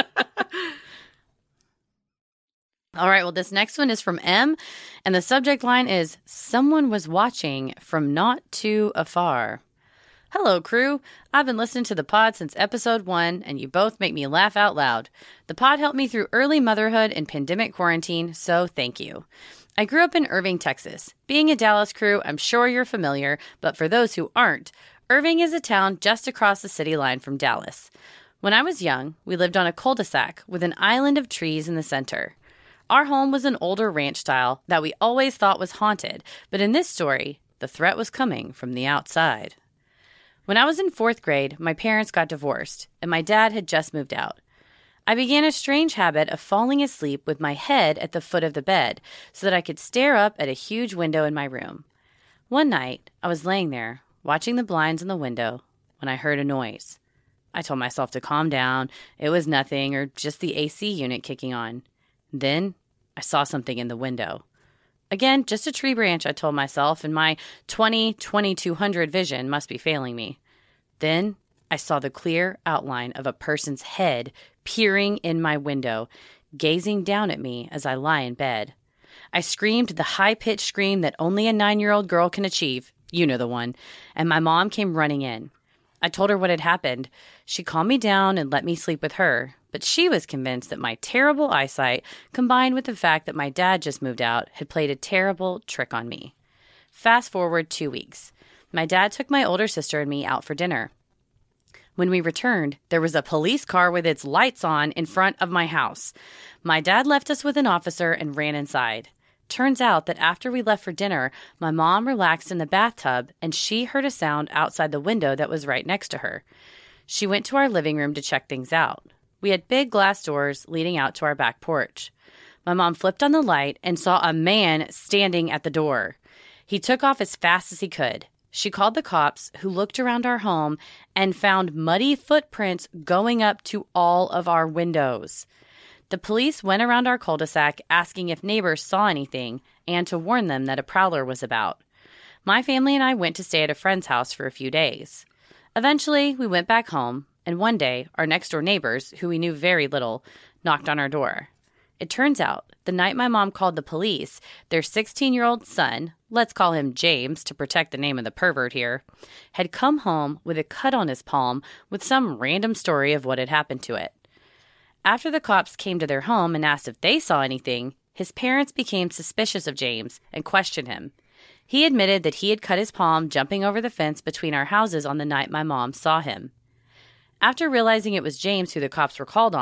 S9: All right. Well, this next one is from M, and the subject line is "Someone was watching from not too afar." Hello, crew. I've been listening to the pod since episode one, and you both make me laugh out loud. The pod helped me through early motherhood and pandemic quarantine, so thank you. I grew up in Irving, Texas. Being a Dallas crew, I'm sure you're familiar, but for those who aren't, Irving is a town just across the city line from Dallas. When I was young, we lived on a cul-de-sac with an island of trees in the center. Our home was an older ranch style that we always thought was haunted, but in this story, the threat was coming from the outside. When I was in fourth grade, my parents got divorced, and my dad had just moved out. I began a strange habit of falling asleep with my head at the foot of the bed so that I could stare up at a huge window in my room. One night, I was laying there, watching the blinds in the window, when I heard a noise. I told myself to calm down. It was nothing, or just the A C unit kicking on. Then, I saw something in the window. Again, just a tree branch, I told myself, and my twenty twenty-two hundred vision must be failing me. Then, I saw the clear outline of a person's head peering in my window, gazing down at me as I lie in bed. I screamed the high-pitched scream that only a nine-year-old girl can achieve, you know the one, and my mom came running in. I told her what had happened. She calmed me down and let me sleep with her, but she was convinced that my terrible eyesight, combined with the fact that my dad just moved out, had played a terrible trick on me. Fast forward two weeks. My dad took my older sister and me out for dinner. When we returned, there was a police car with its lights on in front of my house. My dad left us with an officer and ran inside. Turns out that after we left for dinner, my mom relaxed in the bathtub and she heard a sound outside the window that was right next to her. She went to our living room to check things out. We had big glass doors leading out to our back porch. My mom flipped on the light and saw a man standing at the door. He took off as fast as he could. She called the cops, who looked around our home and found muddy footprints going up to all of our windows. The police went around our cul-de-sac asking if neighbors saw anything and to warn them that a prowler was about. My family and I went to stay at a friend's house for a few days. Eventually, we went back home, and one day, our next-door neighbors, who we knew very little, knocked on our door. It turns out, the night my mom called the police, their sixteen-year-old son, let's call him James to protect the name of the pervert here, had come home with a cut on his palm with some random story of what had happened to it. After the cops came to their home and asked if they saw anything, his parents became suspicious of James and questioned him. He admitted that he had cut his palm jumping over the fence between our houses on the night my mom saw him. After realizing it was James who the cops were called on,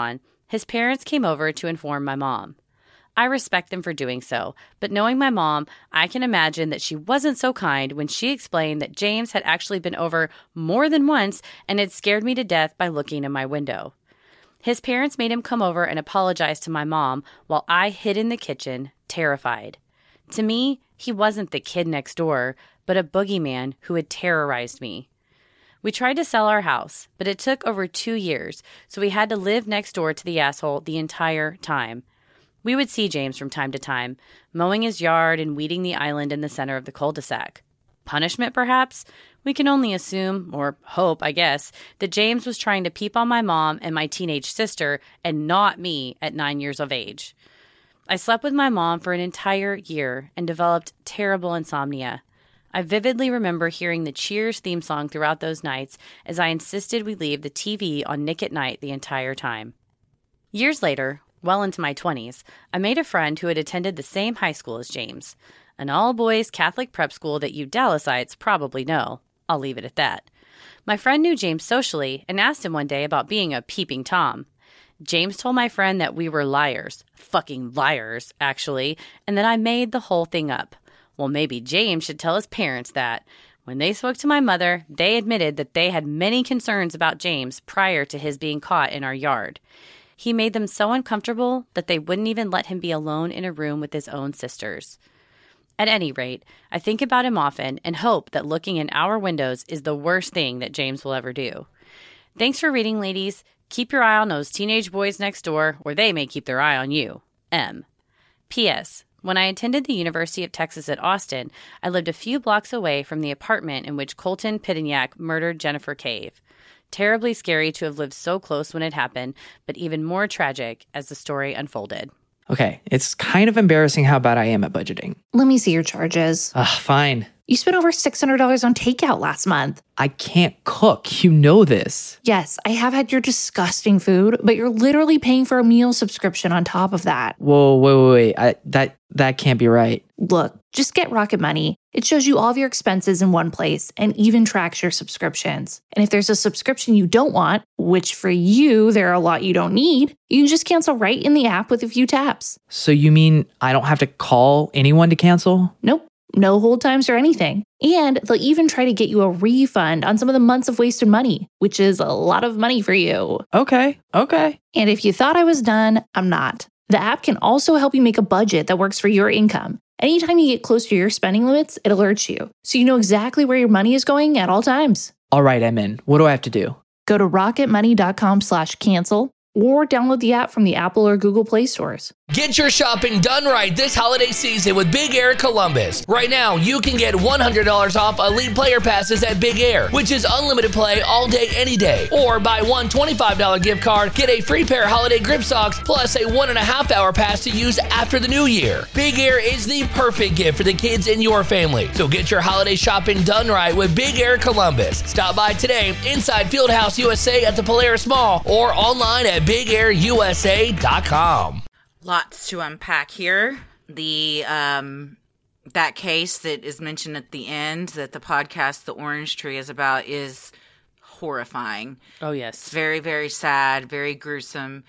S9: His parents came over to inform my mom. I respect them for doing so, but knowing my mom, I can imagine that she wasn't so kind when she explained that James had actually been over more than once and had scared me to death by looking in my window. His parents made him come over and apologize to my mom while I hid in the kitchen, terrified. To me, he wasn't the kid next door, but a boogeyman who had terrorized me. We tried to sell our house, but it took over two years, so we had to live next door to the asshole the entire time. We would see James from time to time, mowing his yard and weeding the island in the center of the cul-de-sac. Punishment, perhaps? We can only assume, or hope, I guess, that James was trying to peep on my mom and my teenage sister and not me at nine years of age. I slept with my mom for an entire year and developed terrible insomnia. I vividly remember hearing the Cheers theme song throughout those nights as I insisted we leave the T V on Nick at Night the entire time. Years later, well into my twenties, I made a friend who had attended the same high school as James, an all-boys Catholic prep school that you Dallasites probably know. I'll leave it at that. My friend knew James socially and asked him one day about being a peeping Tom. James told my friend that we were liars, fucking liars, actually, and that I made the whole thing up. Well, maybe James should tell his parents that. When they spoke to my mother, they admitted that they had many concerns about James prior to his being caught in our yard. He made them so uncomfortable that they wouldn't even let him be alone in a room with his own sisters. At any rate, I think about him often and hope that looking in our windows is the worst thing that James will ever do. Thanks for reading, ladies. Keep your eye on those teenage boys next door, or they may keep their eye on you. M. P S. When I attended the University of Texas at Austin, I lived a few blocks away from the apartment in which Colton Pittignac murdered Jennifer Cave. Terribly scary to have lived so close when it happened, but even more tragic as the story unfolded.
S13: Okay, it's kind of embarrassing how bad I am at budgeting.
S4: Let me see your charges.
S13: Ugh, fine.
S4: You spent over six hundred dollars on takeout last month.
S13: I can't cook. You know this.
S4: Yes, I have had your disgusting food, but you're literally paying for a meal subscription on top of that.
S13: Whoa, wait, wait, wait. I, that, that can't be right.
S4: Look, just get Rocket Money. It shows you all of your expenses in one place and even tracks your subscriptions. And if there's a subscription you don't want, which for you, there are a lot you don't need, you can just cancel right in the app with a few taps.
S13: So you mean I don't have to call anyone to cancel?
S4: Nope. No hold times or anything. And they'll even try to get you a refund on some of the months of wasted money, which is a lot of money for you.
S13: Okay, okay.
S4: And if you thought I was done, I'm not. The app can also help you make a budget that works for your income. Anytime you get close to your spending limits, it alerts you, so you know exactly where your money is going at all times.
S13: All right, I'm in. What do I have to do?
S4: Go to rocketmoney.com slash cancel or download the app from the Apple or Google Play stores.
S14: Get your shopping done right this holiday season with Big Air Columbus. Right now, you can get one hundred dollars off Elite Player Passes at Big Air, which is unlimited play all day, any day. Or buy one twenty-five dollars gift card, get a free pair of holiday grip socks, plus a one and a half hour pass to use after the new year. Big Air is the perfect gift for the kids in your family. So get your holiday shopping done right with Big Air Columbus. Stop by today inside Fieldhouse U S A at the Polaris Mall or online at big air u s a dot com.
S10: Lots to unpack here. The um, that case that is mentioned at the end that the podcast The Orange Tree is about is horrifying.
S9: Oh, yes.
S10: It's very, very sad, very gruesome.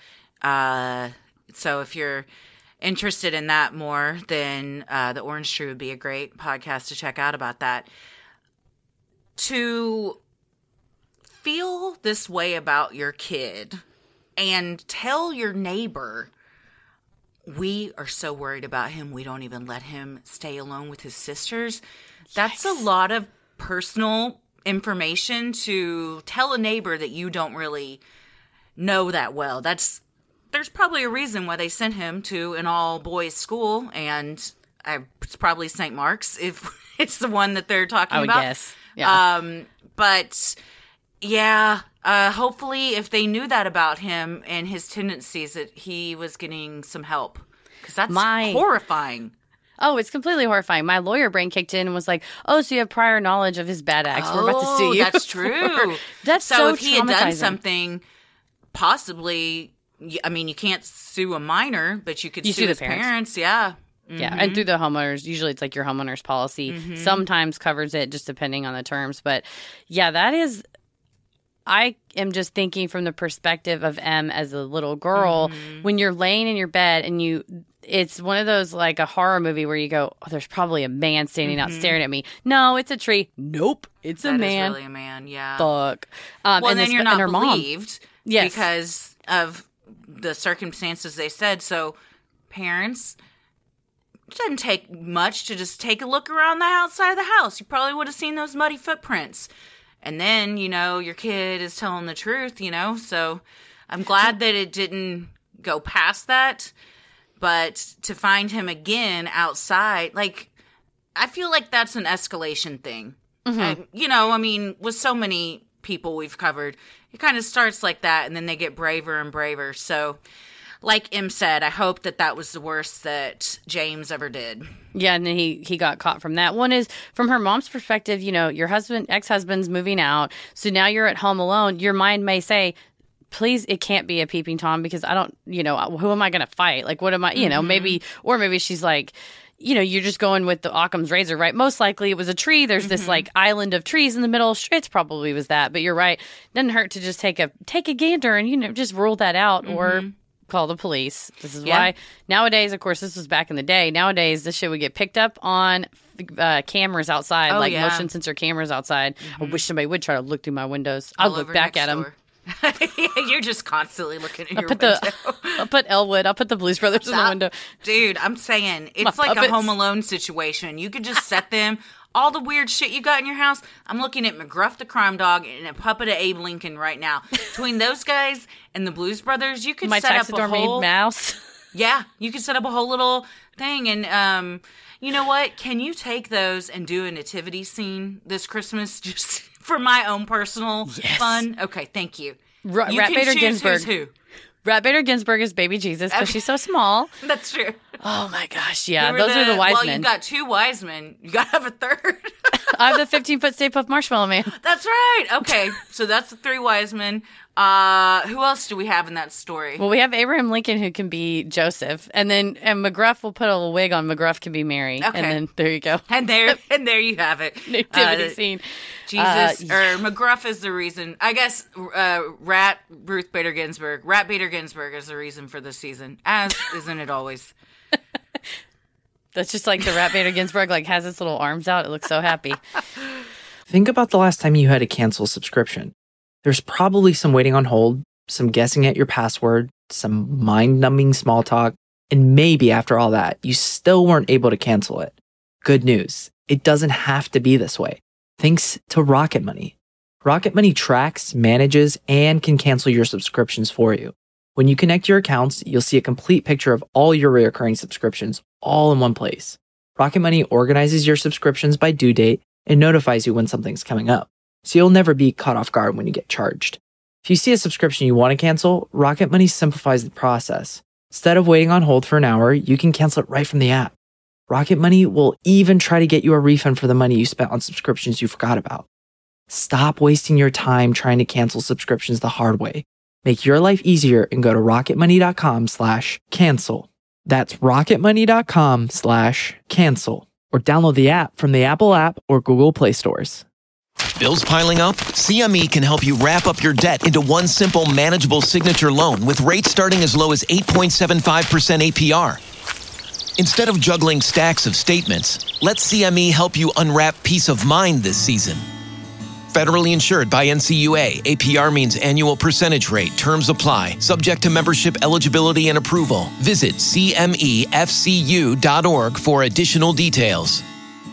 S10: Uh, so if you're interested in that more, then uh, The Orange Tree would be a great podcast to check out about that. To feel this way about your kid and tell your neighbor, we are so worried about him, we don't even let him stay alone with his sisters. That's Yikes. A lot of personal information to tell a neighbor that you don't really know that well. That's there's probably a reason why they sent him to an all-boys school, and I, it's probably Saint Mark's if it's the one that they're talking
S9: I would
S10: about.
S9: guess. Yeah.
S10: Um, but yeah, uh, hopefully if they knew that about him and his tendencies, that he was getting some help, because that's My, horrifying.
S9: Oh, it's completely horrifying. My lawyer brain kicked in and was like, oh, so you have prior knowledge of his bad acts.
S10: Oh,
S9: We're about to sue you.
S10: That's true.
S9: That's
S10: so,
S9: so
S10: if he had done something, possibly, I mean, you can't sue a minor, but you could
S9: you
S10: sue,
S9: sue
S10: his
S9: the parents.
S10: parents. Yeah.
S9: Mm-hmm. Yeah,
S10: mm-hmm.
S9: and through the homeowners, usually it's like your homeowner's policy. Mm-hmm. Sometimes covers it, just depending on the terms. But yeah, that is I am just thinking from the perspective of Em as a little girl,
S10: Mm-hmm.
S9: when you're laying in your bed and you, it's one of those like a horror movie where you go, oh, there's probably a man standing out
S10: Mhm.
S9: staring at me. No, it's a tree. Nope, it's
S10: That
S9: a
S10: is
S9: man.
S10: really a man, yeah.
S9: Fuck. Um,
S10: well,
S9: and
S10: then
S9: this-
S10: you're
S9: and
S10: not
S9: her mom.
S10: believed
S9: Yes.
S10: because of the circumstances they said. So, parents, it doesn't take much to just take a look around the outside of the house. You probably would have seen those muddy footprints. And then, you know, your kid is telling the truth, you know? So, I'm glad that it didn't go past that. But to find him again outside, like, I feel like that's an escalation thing.
S9: Mhm.
S10: Uh, you know, I mean, with so many people we've covered, it kind of starts like that, and then they get braver and braver. So, like Em said, I hope that that was the worst that James ever did.
S9: Yeah, and then he he got caught from that. One is from her mom's perspective, you know, your husband, ex-husband's moving out, so now you're at home alone. Your mind may say, please, it can't be a peeping Tom because I don't, you know, who am I going to fight? Like, what am I, you know,
S10: Mhm.
S9: maybe, or maybe she's like, you know, you're just going with the Occam's razor, right? Most likely it was a tree. There's this
S10: Mhm.
S9: like island of trees in the middle. It probably was that, but you're right. Doesn't hurt to just take a take a gander and, you know, just rule that out or
S10: Mhm.
S9: call the police. This is
S10: Yeah.
S9: why nowadays, of course, this was back in the day. Nowadays, this shit would get picked up on uh, cameras outside,
S10: Oh,
S9: like
S10: yeah.
S9: motion sensor cameras outside. I wish somebody would try to look through my windows. I'll
S10: All
S9: look
S10: over
S9: back
S10: next
S9: at them.
S10: door. You're just constantly looking at
S9: I'll
S10: your
S9: put
S10: window.
S9: the I'll put Elwood. I'll put the Blues Brothers in the
S10: That-
S9: window.
S10: Dude, I'm saying it's
S9: My
S10: like
S9: puppets.
S10: a Home Alone situation. You could just set them. All the weird shit you got in your house. I'm looking at McGruff the Crime Dog and a puppet of Abe Lincoln right now. Between those guys and the Blues Brothers, you could
S9: My
S10: set up a
S9: taxidermy
S10: whole
S9: mouse.
S10: Yeah, you could set up a whole little thing. And um, you know what? Can you take those and do a nativity scene this Christmas just for my own personal fun? Okay, thank you.
S9: Ra-
S10: you
S9: Rat
S10: can
S9: Bader
S10: choose
S9: Ginsburg.
S10: who's who.
S9: Rat Bader Ginsburg is baby Jesus because she's so small.
S10: That's true.
S9: Oh my gosh, yeah,
S10: Who
S9: those are the wise
S10: well,
S9: men.
S10: you got two wise men. You got to have a third.
S9: I'm the fifteen foot Stay Puft Marshmallow Man.
S10: That's right. Okay, so that's the three wise men. Uh, who else do we have in that story?
S9: Well, we have Abraham Lincoln who can be Joseph, and then and McGruff will put a little wig on. McGruff can be Mary,
S10: Okay.
S9: and then there you go.
S10: And there, and there you have it.
S9: Nativity
S10: Uh,
S9: scene.
S10: Jesus
S9: Uh,
S10: or McGruff is the reason. I guess uh, Rat Ruth Bader Ginsburg, Rat Bader Ginsburg is the reason for this season, as isn't it always?
S9: That's just like the Rat Bader Ginsburg like has its little arms out. It looks so happy.
S13: Think about the last time you had to cancel a subscription. There's probably some waiting on hold, some guessing at your password, some mind-numbing small talk, and maybe after all that, you still weren't able to cancel it. Good news, it doesn't have to be this way. Thanks to Rocket Money. Rocket Money tracks, manages, and can cancel your subscriptions for you. When you connect your accounts, you'll see a complete picture of all your recurring subscriptions all in one place. Rocket Money organizes your subscriptions by due date and notifies you when something's coming up, so you'll never be caught off guard when you get charged. If you see a subscription you want to cancel, Rocket Money simplifies the process. Instead of waiting on hold for an hour, you can cancel it right from the app. Rocket Money will even try to get you a refund for the money you spent on subscriptions you forgot about. Stop wasting your time trying to cancel subscriptions the hard way. Make your life easier and go to rocketmoney.com slash cancel. That's rocketmoney.com slash cancel. Or download the app from the Apple app or Google Play stores.
S15: Bills piling up? C M E can help you wrap up your debt into one simple, manageable signature loan with rates starting as low as eight point seven five percent A P R. Instead of juggling stacks of statements, let C M E help you unwrap peace of mind this season. Federally insured by N C U A, A P R means annual percentage rate. Terms apply. Subject to membership eligibility and approval. Visit C M E F C U dot org for additional details.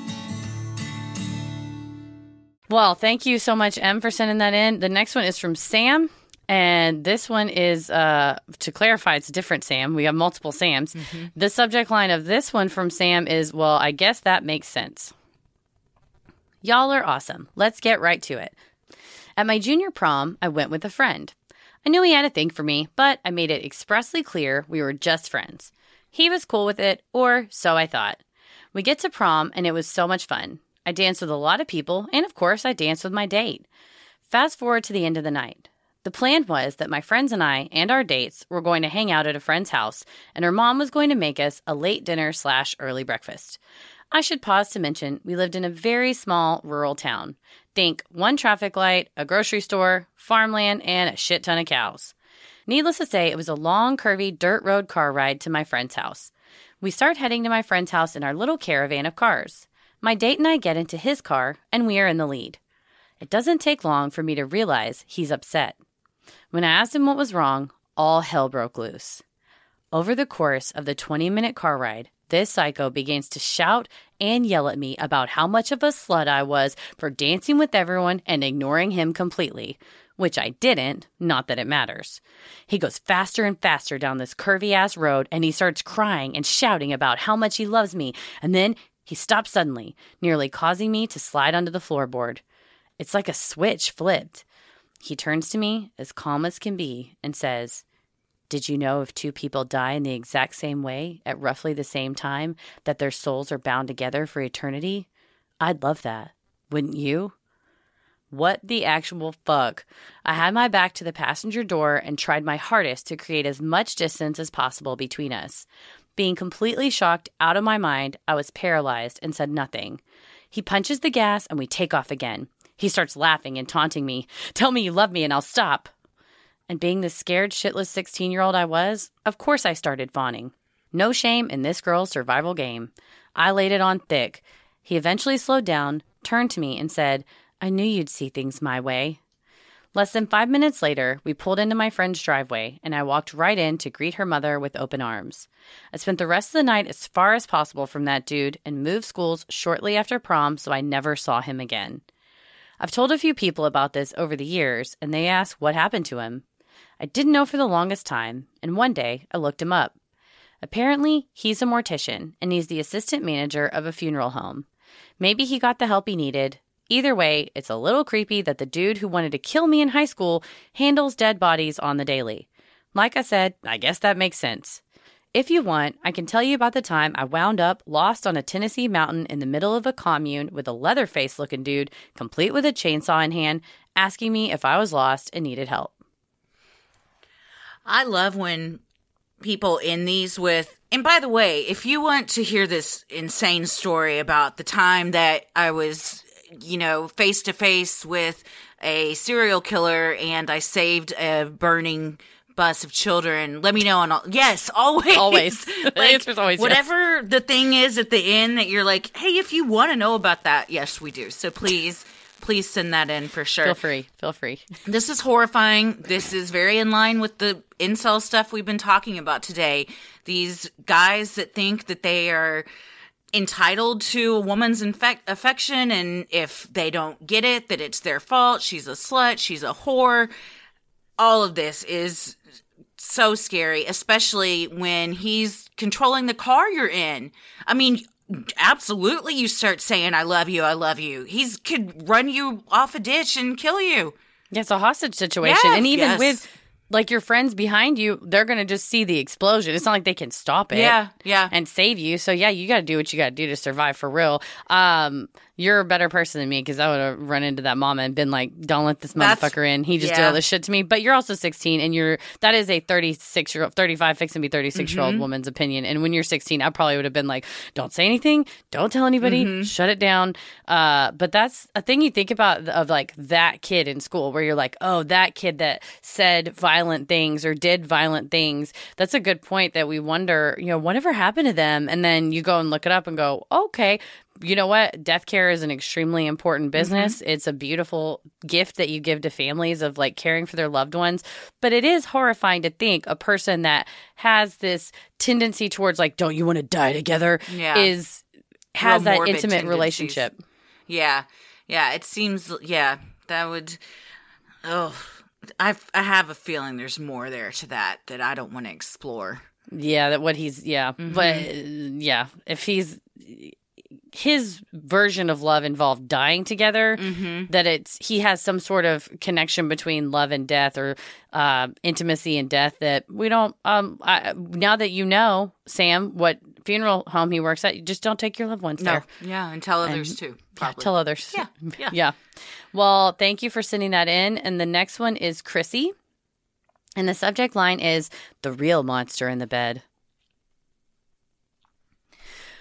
S9: Well, thank you so much, Em, for sending that in. The next one is from Sam. And this one is, uh, to clarify, it's a different Sam. We have multiple Sams. Mm-hmm. The subject line of this one from Sam is, well, I guess that makes sense. Y'all are awesome. Let's get right to it. At my junior prom, I went with a friend. I knew he had a thing for me, but I made it expressly clear we were just friends. He was cool with it, or so I thought. We get to prom, and it was so much fun. I danced with a lot of people, and of course, I danced with my date. Fast forward to the end of the night. The plan was that my friends and I and our dates were going to hang out at a friend's house, and her mom was going to make us a late dinner slash early breakfast. I should pause to mention we lived in a very small rural town. Think one traffic light, a grocery store, farmland, and a shit ton of cows. Needless to say, it was a long, curvy dirt road car ride to my friend's house. We start heading to my friend's house in our little caravan of cars. My date and I get into his car, and we are in the lead. It doesn't take long for me to realize he's upset. When I asked him what was wrong, all hell broke loose. Over the course of the twenty-minute car ride, this psycho begins to shout and yell at me about how much of a slut I was for dancing with everyone and ignoring him completely, which I didn't, not that it matters. He goes faster and faster down this curvy-ass road, and he starts crying and shouting about how much he loves me, and then he stops suddenly, nearly causing me to slide onto the floorboard. It's like a switch flipped. He turns to me, as calm as can be, and says, "Did you know if two people die in the exact same way at roughly the same time that their souls are bound together for eternity? I'd love that. Wouldn't you?" What the actual fuck? I had my back to the passenger door and tried my hardest to create as much distance as possible between us. Being completely shocked out of my mind, I was paralyzed and said nothing. He punches the gas and we take off again. He starts laughing and taunting me. "Tell me you love me and I'll stop." And being the scared, shitless sixteen-year-old I was, of course I started fawning. No shame in this girl's survival game. I laid it on thick. He eventually slowed down, turned to me, and said, "I knew you'd see things my way." Less than five minutes later, we pulled into my friend's driveway, and I walked right in to greet her mother with open arms. I spent the rest of the night as far as possible from that dude and moved schools shortly after prom, so I never saw him again. I've told a few people about this over the years, and they ask what happened to him. I didn't know for the longest time, and one day I looked him up. Apparently, he's a mortician, and he's the assistant manager of a funeral home. Maybe he got the help he needed. Either way, it's a little creepy that the dude who wanted to kill me in high school handles dead bodies on the daily. Like I said, I guess that makes sense. If you want, I can tell you about the time I wound up lost on a Tennessee mountain in the middle of a commune with a Leatherface-looking dude, complete with a chainsaw in hand, asking me if I was lost and needed help.
S10: I love when people in these with, and by the way, if you want to hear this insane story about the time that I was, you know, face to face with a serial killer and I saved a burning bus of children, let me know. On all, yes, always.
S9: Always. The
S10: like,
S9: answer's always
S10: whatever
S9: yes.
S10: The thing is at the end that you're like, hey, if you want to know about that, yes, we do. So please. Please send that in for sure.
S9: Feel free. Feel free.
S10: This is horrifying. This is very in line with the incel stuff we've been talking about today. These guys that think that they are entitled to a woman's infec- affection, and if they don't get it, that it's their fault. She's a slut. She's a whore. All of this is so scary, especially when he's controlling the car you're in. I mean, absolutely, you start saying, "I love you, I love you." He's could run you off a ditch and kill you.
S9: Yeah, it's a hostage situation.
S10: Yeah,
S9: and even
S10: yes.
S9: with, like, your friends behind you, they're going to just see the explosion. It's not like they can stop it.
S10: Yeah, yeah.
S9: And save you. So, yeah, you got to do what you got to do to survive for real. Um, you're a better person than me because I would have run into that mama and been like, "Don't let this
S10: That's,
S9: motherfucker in. He just
S10: yeah.
S9: did all this shit to me." But you're also sixteen, and you're that is a thirty-six year old, thirty-five, fixing to be thirty-six year old
S10: Mm-hmm.
S9: woman's opinion. And when you're sixteen, I probably would have been like, "Don't say anything. Don't tell anybody.
S10: Mm-hmm.
S9: Shut it down." Uh, but that's a thing you think about of like that kid in school where you're like, "Oh, that kid that said violent things or did violent things." That's a good point that we wonder, you know, whatever happened to them? And then you go and look it up and go, okay, you know what? Death care is an extremely important business. Mm-hmm. It's a beautiful gift that you give to families of like caring for their loved ones. But it is horrifying to think a person that has this tendency towards like, "Don't you want to die together?"
S10: Yeah.
S9: is has
S10: Real
S9: that
S10: morbid
S9: intimate
S10: tendencies.
S9: relationship.
S10: Yeah. Yeah. It seems, yeah, that would, oh, I I have a feeling there's more there to that that I don't want to explore.
S9: Yeah, that what he's, yeah.
S10: Mm-hmm.
S9: But uh, yeah, if he's, his version of love involved dying together,
S10: Mm-hmm.
S9: that it's, he has some sort of connection between love and death or uh, intimacy and death that we don't, um, I, now that you know, Sam, what funeral home he works at, you just don't take your loved ones
S10: No.
S9: there.
S10: Yeah. And tell others
S9: And-
S10: too.
S9: Yeah,
S10: Probably.
S9: tell others.
S10: Yeah. Yeah.
S9: Yeah. Well, thank you for sending that in. And the next one is Chrissy. And the subject line is "The Real Monster in the Bed."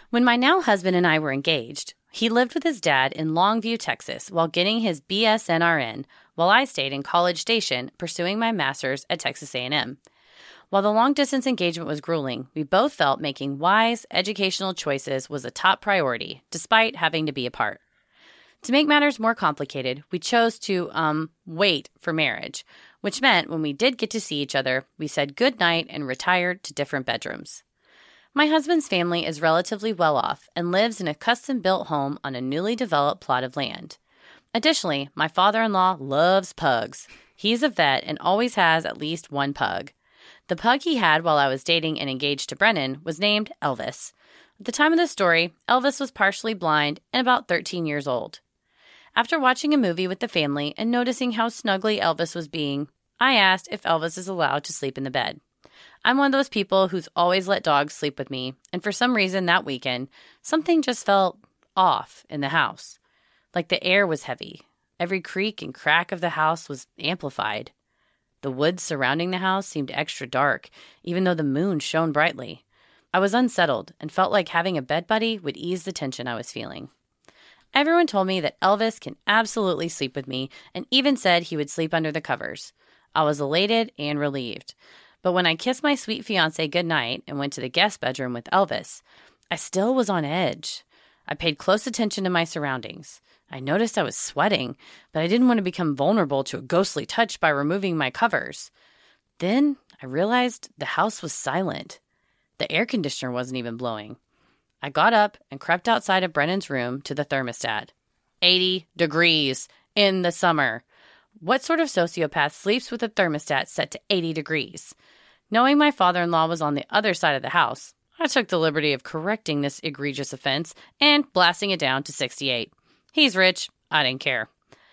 S9: When my now husband and I were engaged, he lived with his dad in Longview, Texas, while getting his B S N R N, while I stayed in College Station pursuing my master's at Texas A and M. While the long-distance engagement was grueling, we both felt making wise, educational choices was a top priority, despite having to be apart. To make matters more complicated, we chose to, um, wait for marriage, which meant when we did get to see each other, we said goodnight and retired to different bedrooms. My husband's family is relatively well off and lives in a custom-built home on a newly developed plot of land. Additionally, my father-in-law loves pugs. He's a vet and always has at least one pug. The pug he had while I was dating and engaged to Brennan was named Elvis. At the time of the story, Elvis was partially blind and about thirteen years old. After watching a movie with the family and noticing how snuggly Elvis was being, I asked if Elvis is allowed to sleep in the bed. I'm one of those people who's always let dogs sleep with me, and for some reason that weekend, something just felt off in the house. Like the air was heavy. Every creak and crack of the house was amplified. The woods surrounding the house seemed extra dark, even though the moon shone brightly. I was unsettled and felt like having a bed buddy would ease the tension I was feeling. Everyone told me that Elvis can absolutely sleep with me and even said he would sleep under the covers. I was elated and relieved. But when I kissed my sweet fiancé goodnight and went to the guest bedroom with Elvis, I still was on edge. I paid close attention to my surroundings. I noticed I was sweating, but I didn't want to become vulnerable to a ghostly touch by removing my covers. Then I realized the house was silent. The air conditioner wasn't even blowing. I got up and crept outside of Brennan's room to the thermostat. eighty degrees in the summer. What sort of sociopath sleeps with a thermostat set to eighty degrees? Knowing my father-in-law was on the other side of the house, I took the liberty of correcting this egregious offense and blasting it down to sixty-eight. He's rich. I didn't care.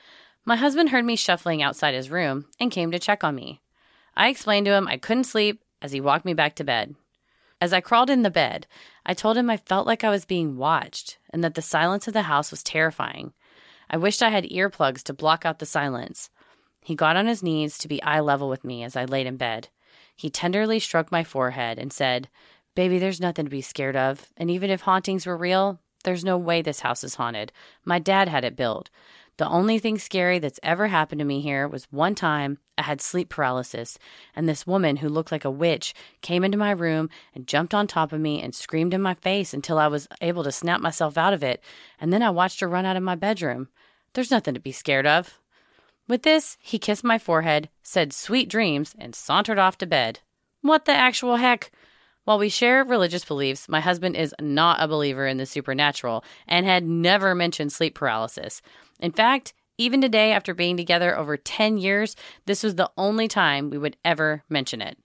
S9: My husband heard me shuffling outside his room and came to check on me. I explained to him I couldn't sleep as he walked me back to bed. As I crawled in the bed, I told him I felt like I was being watched and that the silence of the house was terrifying. I wished I had earplugs to block out the silence. He got on his knees to be eye level with me as I laid in bed. He tenderly stroked my forehead and said, "Baby, there's nothing to be scared of, and even if hauntings were real, there's no way this house is haunted. My dad had it built. The only thing scary that's ever happened to me here was one time I had sleep paralysis, and this woman who looked like a witch came into my room and jumped on top of me and screamed in my face until I was able to snap myself out of it, and then I watched her run out of my bedroom. There's nothing to be scared of." With this, he kissed my forehead, said sweet dreams, and sauntered off to bed. What the actual heck? While we share religious beliefs, my husband is not a believer in the supernatural and had never mentioned sleep paralysis. In fact, even today, after being together over ten years, this was the only time we would ever mention it.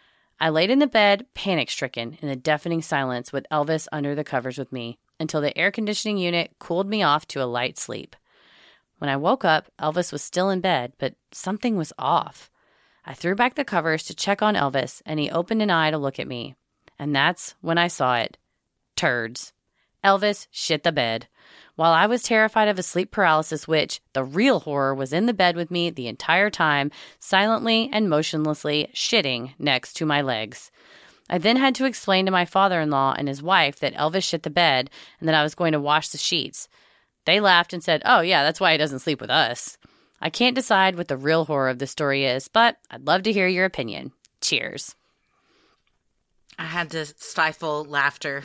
S9: I laid in the bed, panic-stricken, in the deafening silence with Elvis under the covers with me, until the air conditioning unit cooled me off to a light sleep. When I woke up, Elvis was still in bed, but something was off. I threw back the covers to check on Elvis, and he opened an eye to look at me. And that's when I saw it. Turds. Elvis shit the bed. While I was terrified of a sleep paralysis witch, the real horror was in the bed with me the entire time, silently and motionlessly shitting next to my legs. I then had to explain to my father-in-law and his wife that Elvis shit the bed and that I was going to wash the sheets. They laughed and said, "Oh yeah, that's why he doesn't sleep with us." I can't decide what the real horror of this story is, but I'd love to hear your opinion. Cheers.
S10: I had to stifle laughter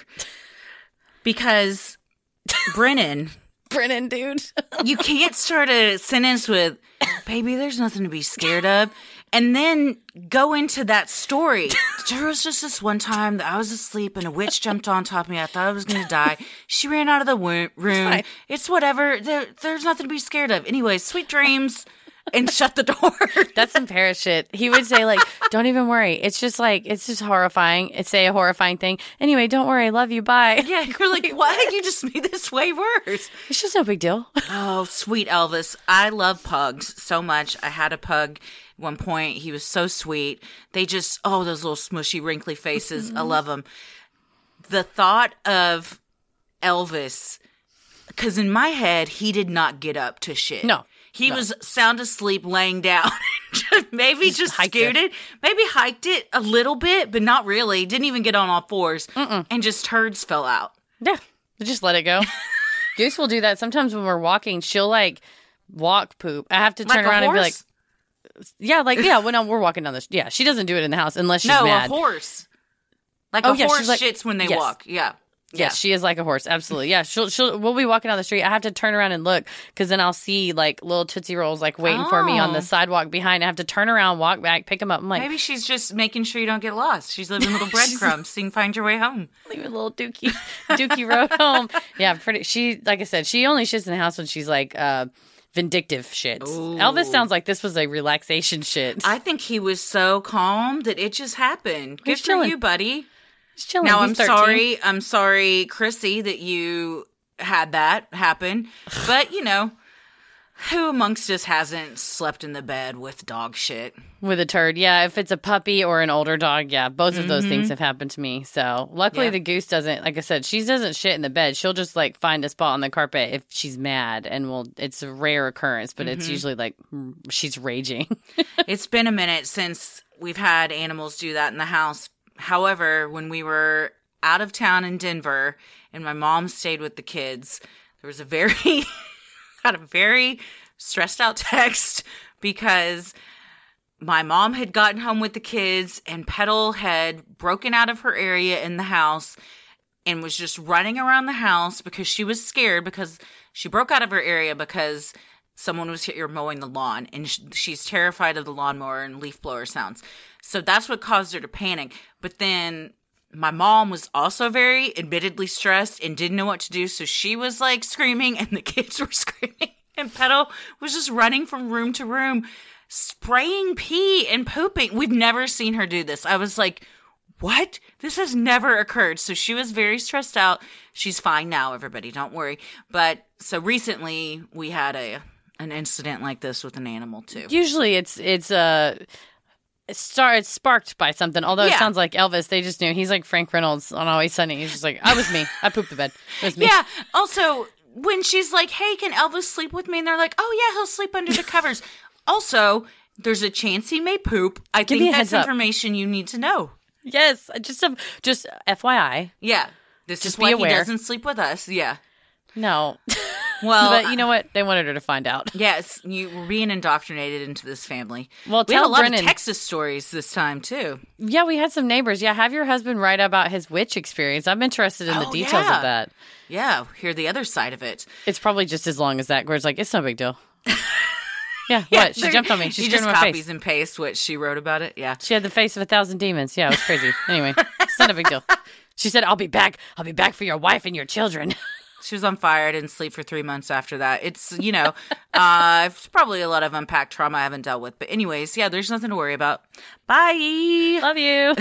S10: because Brennan.
S9: Brennan, dude.
S10: You can't start a sentence with, "Baby, there's nothing to be scared of," and then go into that story. There was just this one time that I was asleep and a witch jumped on top of me. I thought I was going to die. She ran out of the wo- room. It's, it's whatever. There, there's nothing to be scared of. Anyway, sweet dreams. And shut the door.
S9: That's some Paris shit. He would say, like, "Don't even worry. It's just like, it's just horrifying. It's say a horrifying thing. Anyway, don't worry. Love you. Bye."
S10: Yeah, you're like, what? You just made this way worse.
S9: It's just no big deal.
S10: Oh, sweet Elvis. I love pugs so much. I had a pug at one point. He was so sweet. They just, oh, those little smushy, wrinkly faces. Mm-hmm. I love them. The thought of Elvis, because in my head, he did not get up to shit.
S9: No.
S10: He
S9: no.
S10: was sound asleep laying down. Maybe just, just scared it. it. Maybe hiked it a little bit, but not really. Didn't even get on all fours. Mm-mm. And just turds fell out.
S9: Yeah, just let it go. Goose will do that. Sometimes when we're walking, she'll like walk poop. I have to turn
S10: Like a
S9: around and be like,
S10: horse?
S9: yeah, like, yeah, when we're walking down the Yeah, she doesn't do it in the house unless she's
S10: no,
S9: mad.
S10: a horse. Like
S9: Oh,
S10: a
S9: yeah,
S10: horse
S9: she's like-
S10: shits when they
S9: yes.
S10: walk. Yeah.
S9: Yes,
S10: Yeah.
S9: she is like a horse. Absolutely. Yeah, she'll she'll we'll be walking down the street. I have to turn around and look because then I'll see like little Tootsie Rolls like waiting for me on the
S10: Oh.
S9: sidewalk behind. I have to turn around, walk back, pick them up. I'm like,
S10: Maybe she's just making sure you don't get lost. She's leaving little breadcrumbs so you can find your way home.
S9: leave a little Dookie Dookie Road home. Yeah, pretty. She like I said, she only shits in the house when she's like uh, vindictive shits. Elvis sounds like this was a relaxation shit.
S10: I think he was so calm that it just happened. Good
S9: He's
S10: for
S9: chilling.
S10: you, buddy.
S9: He's chilling.
S10: Now,
S9: He's
S10: I'm
S9: thirteen.
S10: sorry. I'm sorry, Chrissy, that you had that happen. But, you know, who amongst us hasn't slept in the bed with dog shit?
S9: With a turd, yeah. If it's a puppy or an older dog, yeah, both of those
S10: Mhm.
S9: things have happened to me. So luckily,
S10: Yeah.
S9: the Goose doesn't. Like I said, she doesn't shit in the bed. She'll just like find a spot on the carpet if she's mad, and will. It's a rare occurrence, but it's
S10: Mhm.
S9: usually like mm, she's raging.
S10: It's been a minute since we've had animals do that in the house. However, when we were out of town in Denver and my mom stayed with the kids, there was a very, got a very stressed out text because my mom had gotten home with the kids and Petal had broken out of her area in the house and was just running around the house because she was scared because she broke out of her area because someone was here mowing the lawn and sh- she's terrified of the lawnmower and leaf blower sounds. So that's what caused her to panic. But then my mom was also very admittedly stressed and didn't know what to do. So she was like screaming and the kids were screaming. And Petal was just running from room to room, spraying pee and pooping. We've never seen her do this. I was like, what? This has never occurred. So she was very stressed out. She's fine now, everybody. Don't worry. But so recently we had a an incident like this with an animal too.
S9: Usually, it's it's uh, it's, star- it's sparked by something. Although it
S10: Yeah.
S9: sounds like Elvis, they just knew. He's like Frank Reynolds on Always Sunny. He's just like, I was me. I pooped the bed. It was me.
S10: Yeah. Also, when she's like, hey, can Elvis sleep with me? And they're like, oh, yeah, he'll sleep under the covers. Also, there's a chance he may poop. I
S9: Give me
S10: think
S9: a
S10: that's
S9: heads up.
S10: information you need to know.
S9: Yes. Just a, just F Y I.
S10: Yeah. This
S9: Just
S10: is
S9: be
S10: why
S9: aware.
S10: he doesn't sleep with us. Yeah.
S9: No.
S10: Well,
S9: but you know what? They wanted her to find out.
S10: Yes, you were being indoctrinated into this family.
S9: Well,
S10: we had
S9: tell
S10: a lot
S9: Brennan.
S10: of Texas stories this time, too.
S9: Yeah, we had some neighbors. Yeah, have your husband write about his witch experience. I'm interested in the
S10: Oh,
S9: details
S10: yeah.
S9: of that.
S10: Yeah, hear the other side of it.
S9: It's probably just as long as that, where it's like, it's no big deal. Yeah,
S10: Yeah,
S9: what? She
S10: there-
S9: jumped on me. She
S10: He
S9: screamed
S10: just
S9: in my
S10: copies
S9: face.
S10: and pastes what she wrote about it. Yeah.
S9: She had the face of a thousand demons. Yeah, it was crazy. Anyway, it's not a big deal. She said, I'll be back. I'll be back for your wife and your children.
S10: She was on fire. I didn't sleep for three months after that. It's, you know, uh, it's probably a lot of unpacked trauma I haven't dealt with. But anyways, yeah, there's nothing to worry about. Bye.
S9: Love you.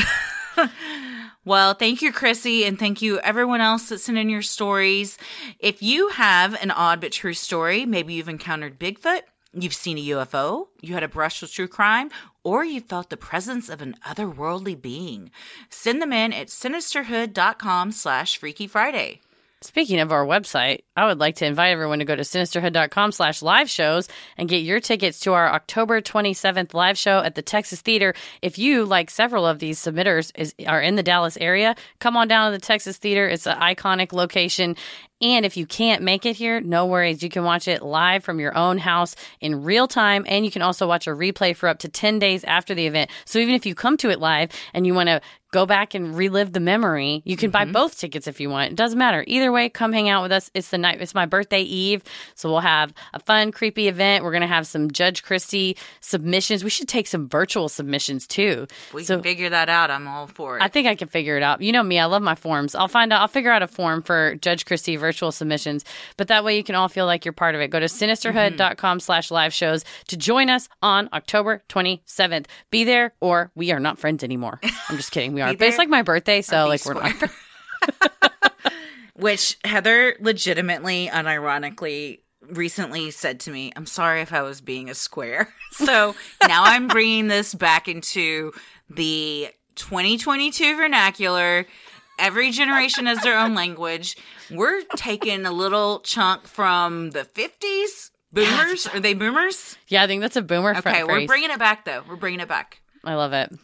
S10: Well, thank you, Chrissy, and thank you everyone else that sent in your stories. If you have an odd but true story, maybe you've encountered Bigfoot, you've seen a U F O, you had a brush with true crime, or you felt the presence of an otherworldly being, send them in at sinisterhood.com slash Freaky Friday.
S9: Speaking of our website, I would like to invite everyone to go to sinisterhood.com slash live shows and get your tickets to our October twenty-seventh live show at the Texas Theater. If you, like several of these submitters, is, are in the Dallas area, come on down to the Texas Theater. It's an iconic location. And if you can't make it here, no worries. You can watch it live from your own house in real time. And you can also watch a replay for up to ten days after the event. So even if you come to it live and you want to go back and relive the memory, you can buy both tickets if you want. It doesn't matter. Either way, come hang out with us. It's the night. It's my birthday eve. So we'll have a fun, creepy event. We're going to have some Judge Christie submissions. We should take some virtual submissions too.
S10: If we
S9: So
S10: can figure that out, I'm all for it.
S9: I think I can figure it out. You know me, I love my forms. I'll find out, I'll figure out a form for Judge Christie virtual submissions, but that way you can all feel like you're part of it. Go to sinisterhood.com slash live shows to join us on October twenty-seventh. Be there or we are not friends anymore. I'm just kidding. We are.
S10: Be
S9: But it's
S10: there
S9: like my birthday, so
S10: or be
S9: like we're not.
S10: square. Which Heather legitimately, unironically, recently said to me, I'm sorry if I was being a square. So now I'm bringing this back into the twenty twenty-two vernacular. Every generation has their own language. We're taking a little chunk from the fifties. Boomers? Are they boomers?
S9: Yeah, I think that's a boomer
S10: Okay,
S9: phrase.
S10: we're bringing it back, though. We're bringing it back.
S9: I love it.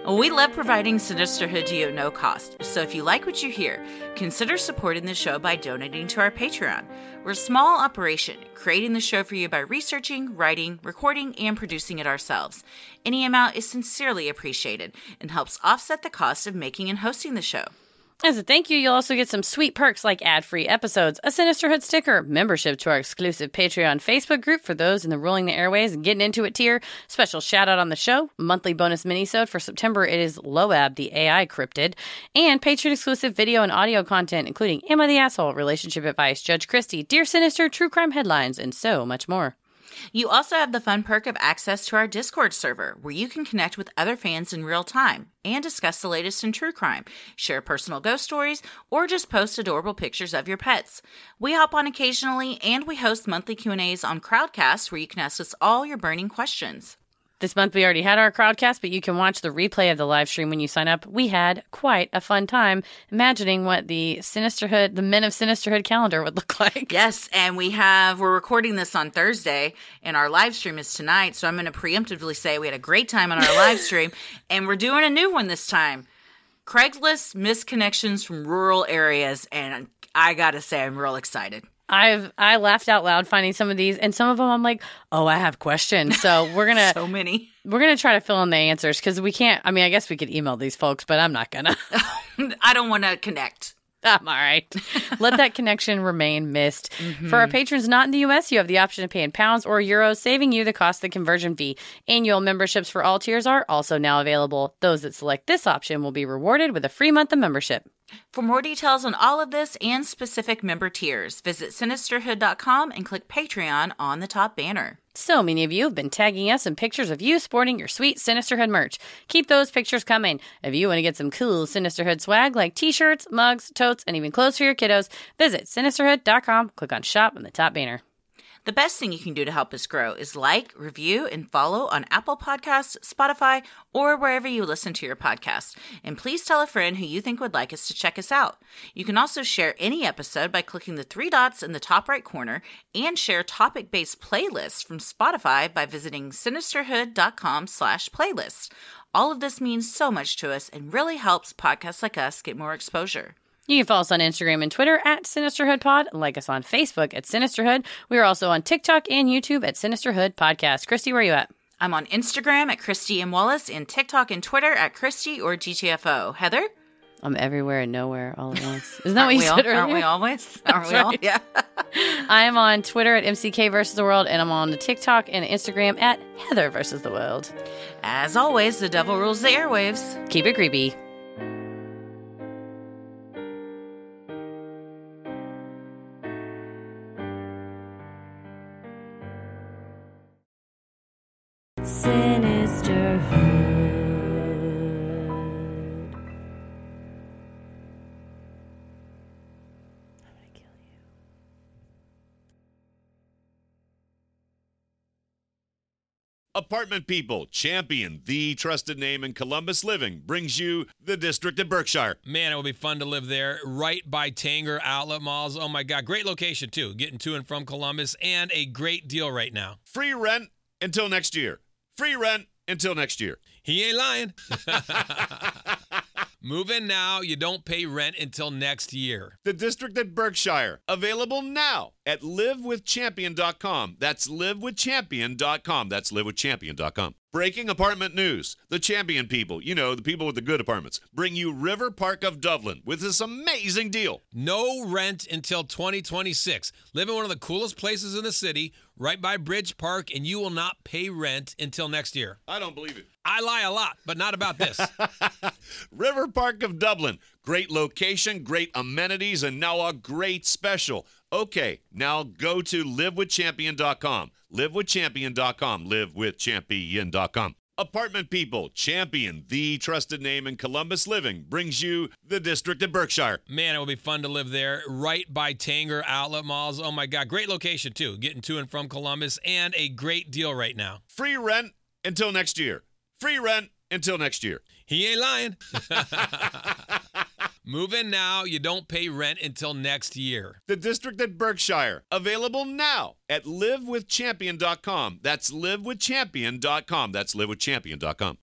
S10: We love providing Sinisterhood to you at no cost, so if you like what you hear, consider supporting the show by donating to our Patreon. We're a small operation, creating the show for you by researching, writing, recording, and producing it ourselves. Any amount is sincerely appreciated and helps offset the cost of making and hosting the show.
S9: As a thank you, you'll also get some sweet perks like ad-free episodes, a Sinisterhood sticker, membership to our exclusive Patreon Facebook group for those in the Ruling the Airways and Getting Into It tier, special shout-out on the show, monthly bonus minisode for September. It is Loab, the A I cryptid, and Patreon-exclusive video and audio content, including Am I the Asshole, Relationship Advice, Judge Christie, Dear Sinister, True Crime Headlines, and so much more.
S10: You also have the fun perk of access to our Discord server, where you can connect with other fans in real time and discuss the latest in true crime, share personal ghost stories, or just post adorable pictures of your pets. We hop on occasionally, and we host monthly Q and A's on Crowdcast, where you can ask us all your burning questions.
S9: This month we already had our Crowdcast, but you can watch the replay of the live stream when you sign up. We had quite a fun time imagining what the Sinisterhood, the Men of Sinisterhood calendar would look like.
S10: Yes, and we have, we're recording this on Thursday, and our live stream is tonight, so I'm going to preemptively say we had a great time on our live stream, and we're doing a new one this time. Craigslist missed connections from rural areas, and I got to say, I'm real excited.
S9: I've I laughed out loud finding some of these, and some of them I'm like, oh, I have questions. So we're gonna
S10: so many.
S9: We're gonna try to fill in the answers because we can't. I mean, I guess we could email these folks, but I'm not gonna.
S10: I don't want to connect.
S9: I'm all right. Let that connection remain missed. Mm-hmm. For our patrons not in the U S, you have the option to pay in pounds or euros, saving you the cost of the conversion fee. Annual memberships for all tiers are also now available. Those that select this option will be rewarded with a free month of membership.
S10: For more details on all of this and specific member tiers, visit Sinisterhood dot com and click Patreon on the top banner.
S9: So many of you have been tagging us in pictures of you sporting your sweet Sinisterhood merch. Keep those pictures coming. If you want to get some cool Sinisterhood swag like t-shirts, mugs, totes, and even clothes for your kiddos, visit Sinisterhood dot com, click on Shop on the top banner.
S10: The best thing you can do to help us grow is like, review, and follow on Apple Podcasts, Spotify, or wherever you listen to your podcast. And please tell a friend who you think would like us to check us out. You can also share any episode by clicking the three dots in the top right corner and share topic-based playlists from Spotify by visiting Sinisterhood dot com slash playlists. All of this means so much to us and really helps podcasts like us get more exposure.
S9: You can follow us on Instagram and Twitter at SinisterhoodPod, like us on Facebook at Sinisterhood. We are also on TikTok and YouTube at Sinisterhood Podcast. Christy, where are you at?
S10: I'm on Instagram at Christy M. Wallace and TikTok and Twitter at Christy or G T F O. Heather?
S9: I'm everywhere and nowhere all at once. Isn't that what you said
S10: all,
S9: earlier?
S10: Aren't we always? Aren't we all? Yeah.
S9: I am on Twitter at M C K versus the world, and I'm on TikTok and Instagram at Heather versus the world.
S10: As always, the devil rules the airwaves.
S9: Keep it creepy.
S8: Sinisterhood. I'm gonna kill you.
S11: Apartment People, champion, the trusted name in Columbus living, brings you the District at Berkshire.
S12: Man, it will be fun to live there, right by Tanger Outlet Malls. Oh my God, great location too, getting to and from Columbus, and a great deal right now.
S11: Free rent until next year. Free rent until next year.
S12: He ain't lying. Move in now. You don't pay rent until next year.
S11: The District at Berkshire. Available now at live with champion dot com. That's live with champion dot com. That's live with champion dot com. Breaking apartment news. The Champion People, you know, the people with the good apartments, bring you River Park of Dublin with this amazing deal.
S12: No rent until twenty twenty-six. Live in one of the coolest places in the city, right by Bridge Park, and you will not pay rent until next year.
S11: I don't believe it.
S12: I lie a lot, but not about this.
S11: River Park of Dublin. Great location, great amenities, and now a great special. Okay, now go to live with champion dot com. live with champion dot com. live with champion dot com. Apartment People, champion, the trusted name in Columbus living, brings you the District at Berkshire.
S12: Man, it will be fun to live there, right by Tanger Outlet Malls. Oh my God, great location too, getting to and from Columbus, and a great deal right now.
S11: Free rent until next year. Free rent until next year.
S12: He ain't lying. Move in now. You don't pay rent until next year.
S11: The District at Berkshire. Available now at live with champion dot com. That's live with champion dot com. That's live with champion dot com.